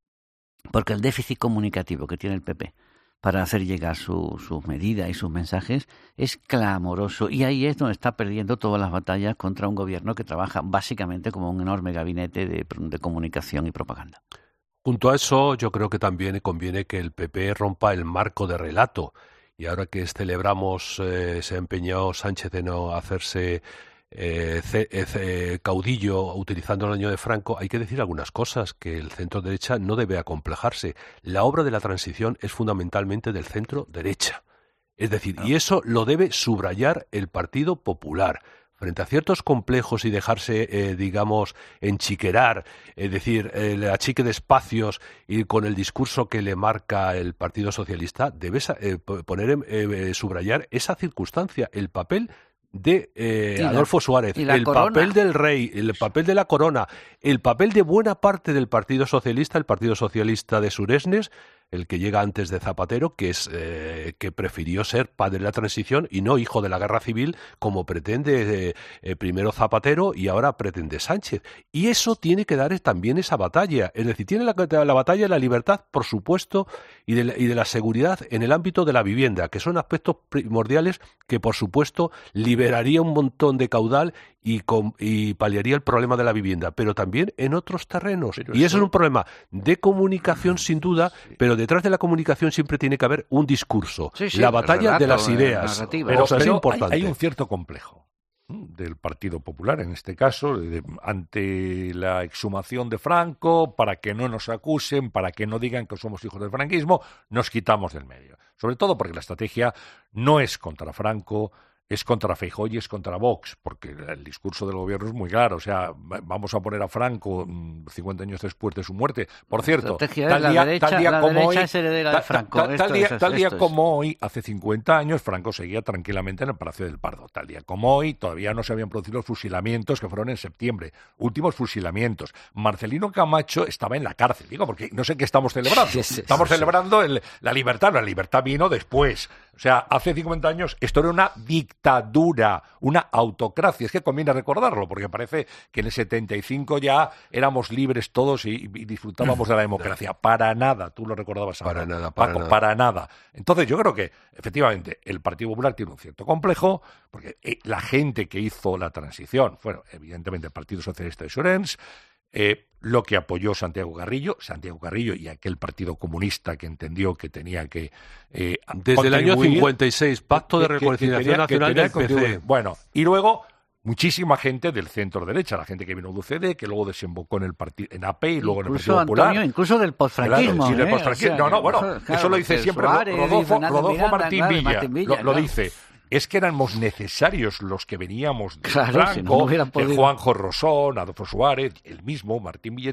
Porque el déficit comunicativo que tiene el P P para hacer llegar su, sus medidas y sus mensajes es clamoroso. Y ahí es donde está perdiendo todas las batallas contra un gobierno que trabaja básicamente como un enorme gabinete de, de comunicación y propaganda. Junto a eso, yo creo que también conviene que el P P rompa el marco de relato. Y ahora que celebramos, eh, se ha empeñado Sánchez de no hacerse Eh, ce, eh, caudillo utilizando el año de Franco, hay que decir algunas cosas, que el centro derecha no debe acomplejarse. La obra de la transición es fundamentalmente del centro derecha. Es decir, y eso lo debe subrayar el Partido Popular. Frente a ciertos complejos y dejarse, eh, digamos, enchiquerar, es decir, el achique de espacios y con el discurso que le marca el Partido Socialista, debe eh, poner, eh, subrayar esa circunstancia, el papel de eh, la, Adolfo Suárez, el corona. papel del rey, el papel de la corona, el papel de buena parte del Partido Socialista, el Partido Socialista de Suresnes, el que llega antes de Zapatero, que es eh, que prefirió ser padre de la transición y no hijo de la guerra civil, como pretende eh, eh, primero Zapatero y ahora pretende Sánchez. Y eso tiene que dar también esa batalla. Es decir, tiene la, la batalla de la libertad, por supuesto, y de, la, y de la seguridad en el ámbito de la vivienda, que son aspectos primordiales que, por supuesto, liberaría un montón de caudal y, con, y paliaría el problema de la vivienda, pero también en otros terrenos. Pero y eso, eso es un problema de comunicación, sin duda, sí. Pero detrás de la comunicación siempre tiene que haber un discurso, sí, sí, la batalla relato, de las ideas. Pero, pero, pero es importante. Hay, hay un cierto complejo del Partido Popular, en este caso, de, ante la exhumación de Franco, para que no nos acusen, para que no digan que somos hijos del franquismo, nos quitamos del medio. Sobre todo porque la estrategia no es contra Franco, es contra Feijóo y es contra Vox, porque el discurso del gobierno es muy claro. O sea, vamos a poner a Franco cincuenta años después de su muerte. Por cierto, tal día, tal día como hoy, tal día, tal día como hoy, hace cincuenta años, Franco seguía tranquilamente en el Palacio del Pardo. Tal día como hoy, todavía no se habían producido los fusilamientos que fueron en septiembre. Últimos fusilamientos. Marcelino Camacho estaba en la cárcel, digo, porque no sé qué estamos celebrando. Sí, sí, estamos sí, celebrando el, la libertad. La libertad vino después. O sea, hace cincuenta años esto era una dictadura, una autocracia. Es que conviene recordarlo, porque parece que en el setenta y cinco ya éramos libres todos y, y disfrutábamos de la democracia. Para nada, tú lo recordabas ahora. Para nada, para Paco, nada. Para nada. Entonces yo creo que, efectivamente, el Partido Popular tiene un cierto complejo, porque la gente que hizo la transición fueron, evidentemente, el Partido Socialista de Llorens, Eh, lo que apoyó Santiago Carrillo, Santiago Carrillo y aquel Partido Comunista que entendió que tenía que eh, desde el año cincuenta y seis, Pacto de Reconciliación Nacional del P C. Bueno, y luego muchísima gente del centro derecha, la gente que vino de U C D, que luego desembocó en el partido, en A P y luego incluso, en el Partido Popular. Antonio, incluso del posfranquismo. Claro, sí, del ¿eh? posfranquismo. O sea, no, no, bueno, claro, eso lo dice siempre Suárez, Rodolfo, Rodolfo Miranda, Martín, claro, Villa, Martín Villa. Lo, lo claro. dice. Es que éramos necesarios los que veníamos de claro, Franco, si no, no de Juanjo Rosón, Adolfo Suárez, el mismo, Martín Villa y tal.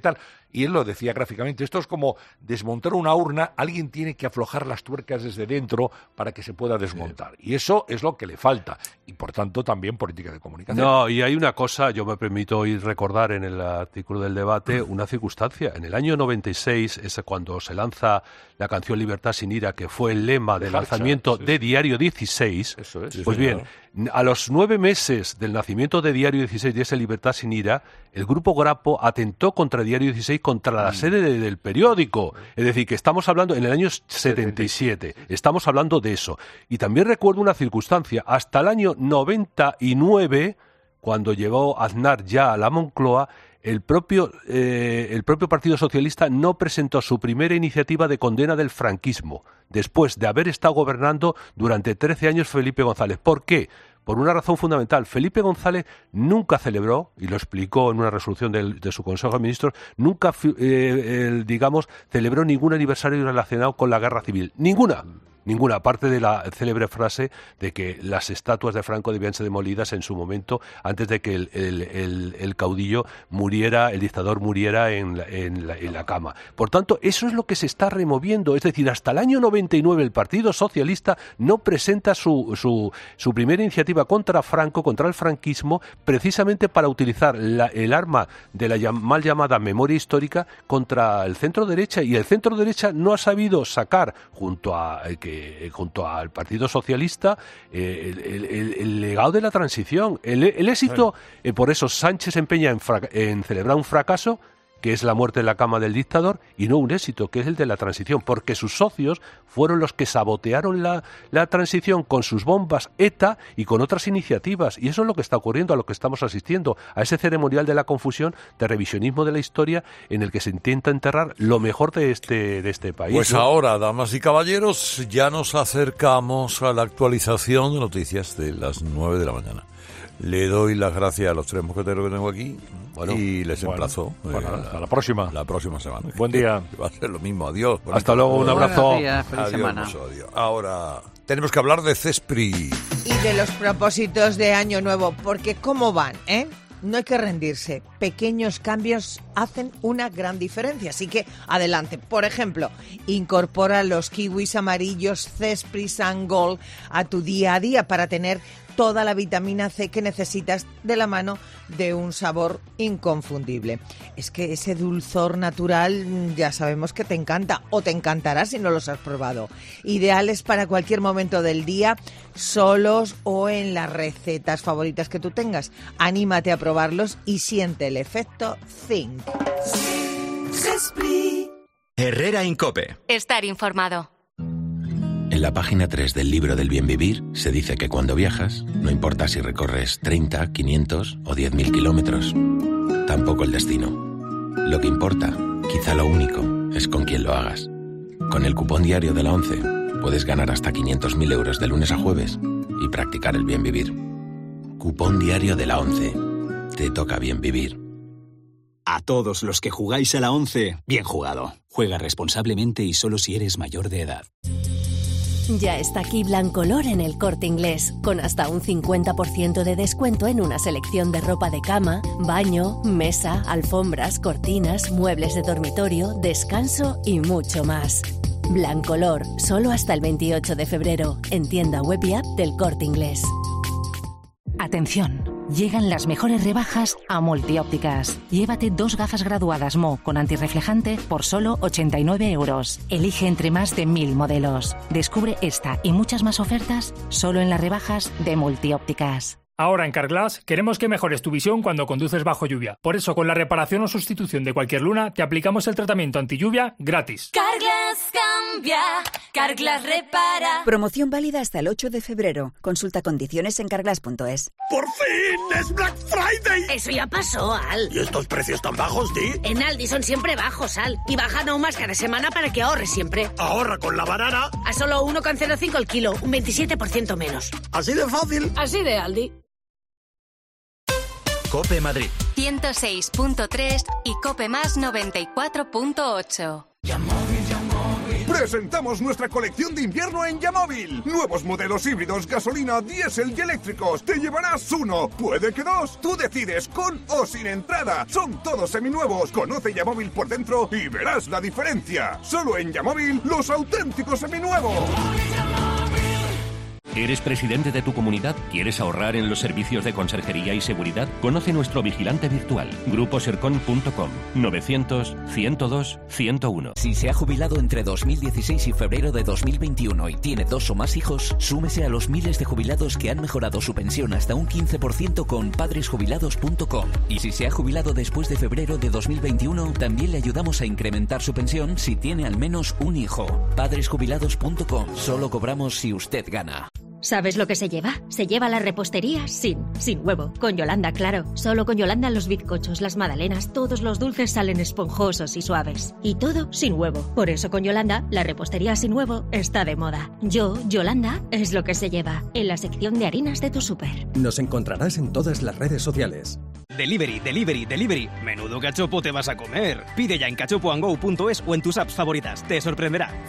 Y él lo decía gráficamente, esto es como desmontar una urna, alguien tiene que aflojar las tuercas desde dentro para que se pueda desmontar. Y eso es lo que le falta. Y por tanto también política de comunicación. No, y hay una cosa, yo me permito hoy recordar en el artículo del debate una circunstancia. En el año noventa y seis, es cuando se lanza la canción Libertad sin ira, que fue el lema del lanzamiento sí. de Diario dieciséis, Eso es. pues bien, a los nueve meses del nacimiento de Diario dieciséis, de ese Libertad sin ira, el grupo Grapo atentó contra Diario dieciséis, contra la sede de, del periódico. Es decir, que estamos hablando en el año setenta y siete, estamos hablando de eso. Y también recuerdo una circunstancia, hasta el año noventa y nueve, cuando llegó Aznar ya a la Moncloa, el propio, eh, el propio Partido Socialista no presentó su primera iniciativa de condena del franquismo, después de haber estado gobernando durante trece años Felipe González. ¿Por qué? Por una razón fundamental. Felipe González nunca celebró, y lo explicó en una resolución de, de su Consejo de Ministros, nunca, eh, eh, digamos, celebró ningún aniversario relacionado con la guerra civil. Ninguna. Ninguna, aparte de la célebre frase de que las estatuas de Franco debían ser demolidas en su momento, antes de que el, el, el, el caudillo muriera, el dictador muriera en la, en, la, en la cama. Por tanto, eso es lo que se está removiendo. Es decir, hasta el año noventa y nueve el Partido Socialista no presenta su, su, su primera iniciativa contra Franco, contra el franquismo, precisamente para utilizar la, el arma de la llam, mal llamada memoria histórica contra el centro derecha. Y el centro derecha no ha sabido sacar, junto a eh, que junto al Partido Socialista, eh, el, el, el legado de la transición. El, el éxito, eh, por eso Sánchez se empeña en, en celebrar un fracaso, que es la muerte en la cama del dictador, y no un éxito, que es el de la transición, porque sus socios fueron los que sabotearon la, la transición con sus bombas ETA y con otras iniciativas. Y eso es lo que está ocurriendo, a lo que estamos asistiendo, a ese ceremonial de la confusión, de revisionismo de la historia, en el que se intenta enterrar lo mejor de este, de este país. Pues ¿no? Ahora, damas y caballeros, ya nos acercamos a la actualización de noticias de las nueve de la mañana. Le doy las gracias a los tres mosqueteros que tengo aquí bueno, y les bueno, emplazo bueno, eh, a la próxima. La próxima semana. Buen día. Va a ser lo mismo. Adiós. Hasta luego. Un abrazo. Buenos días, feliz adiós, semana. Mozo, adiós. Ahora tenemos que hablar de Cespri. Y de los propósitos de Año Nuevo, porque ¿cómo van, eh? No hay que rendirse. Pequeños cambios hacen una gran diferencia. Así que adelante. Por ejemplo, incorpora los kiwis amarillos Cespri Sun Gold a tu día a día para tener toda la vitamina C que necesitas de la mano de un sabor inconfundible. Es que ese dulzor natural ya sabemos que te encanta o te encantará si no los has probado. Ideales para cualquier momento del día, solos o en las recetas favoritas que tú tengas. Anímate a probarlos y siente el efecto Think. Herrera Incope. Estar informado. En la página tres del libro del bien vivir se dice que cuando viajas, no importa si recorres treinta, quinientos o diez mil kilómetros, tampoco el destino. Lo que importa, quizá lo único, es con quién lo hagas. Con el cupón diario de la ONCE puedes ganar hasta quinientos mil euros de lunes a jueves y practicar el bien vivir. Cupón diario de la ONCE. Te toca bien vivir. A todos los que jugáis a la ONCE, bien jugado. Juega responsablemente y solo si eres mayor de edad. Ya está aquí Blancolor en El Corte Inglés, con hasta un cincuenta por ciento de descuento en una selección de ropa de cama, baño, mesa, alfombras, cortinas, muebles de dormitorio, descanso y mucho más. Blancolor, solo hasta el veintiocho de febrero, en tienda web y app del Corte Inglés. Atención, llegan las mejores rebajas a Multiópticas. Llévate dos gafas graduadas M O con antirreflejante por solo ochenta y nueve euros. Elige entre más de mil modelos. Descubre esta y muchas más ofertas solo en las rebajas de Multiópticas. Ahora en Carglass queremos que mejores tu visión cuando conduces bajo lluvia. Por eso, con la reparación o sustitución de cualquier luna, te aplicamos el tratamiento anti-lluvia gratis. Carglass cambia, Carglass repara. Promoción válida hasta el ocho de febrero. Consulta condiciones en carglass punto es. ¡Por fin! ¡Es Black Friday! Eso ya pasó, Al. ¿Y estos precios tan bajos, Di? En Aldi son siempre bajos, Al. Y bajan aún más cada semana para que ahorres siempre. Ahorra con la banana. A solo uno coma cero cinco el kilo, un veintisiete por ciento menos. Así de fácil. Así de Aldi. Cope Madrid. ciento seis punto tres y Cope Más noventa y cuatro punto ocho. Presentamos nuestra colección de invierno en Yamóvil. Nuevos modelos híbridos, gasolina, diésel y eléctricos. Te llevarás uno, puede que dos. Tú decides, con o sin entrada. Son todos seminuevos. Conoce Yamóvil por dentro y verás la diferencia. Solo en Yamóvil, los auténticos seminuevos. ¿Eres presidente de tu comunidad? ¿Quieres ahorrar en los servicios de conserjería y seguridad? Conoce nuestro vigilante virtual, grupo sercon punto com, novecientos, ciento dos, ciento uno. Si se ha jubilado entre dos mil dieciséis y febrero de dos mil veintiuno y tiene dos o más hijos, súmese a los miles de jubilados que han mejorado su pensión hasta un quince por ciento con padres jubilados punto com. Y si se ha jubilado después de febrero de dos mil veintiuno, también le ayudamos a incrementar su pensión si tiene al menos un hijo. padres jubilados punto com. Solo cobramos si usted gana. ¿Sabes lo que se lleva? Se lleva la repostería sin, sin huevo. Con Yolanda, claro. Solo con Yolanda los bizcochos, las magdalenas, todos los dulces salen esponjosos y suaves. Y todo sin huevo. Por eso con Yolanda, la repostería sin huevo está de moda. Yo, Yolanda, es lo que se lleva. En la sección de harinas de tu súper. Nos encontrarás en todas las redes sociales. Delivery, delivery, delivery. Menudo cachopo te vas a comer. Pide ya en cachopoandgo punto es o en tus apps favoritas. Te sorprenderá.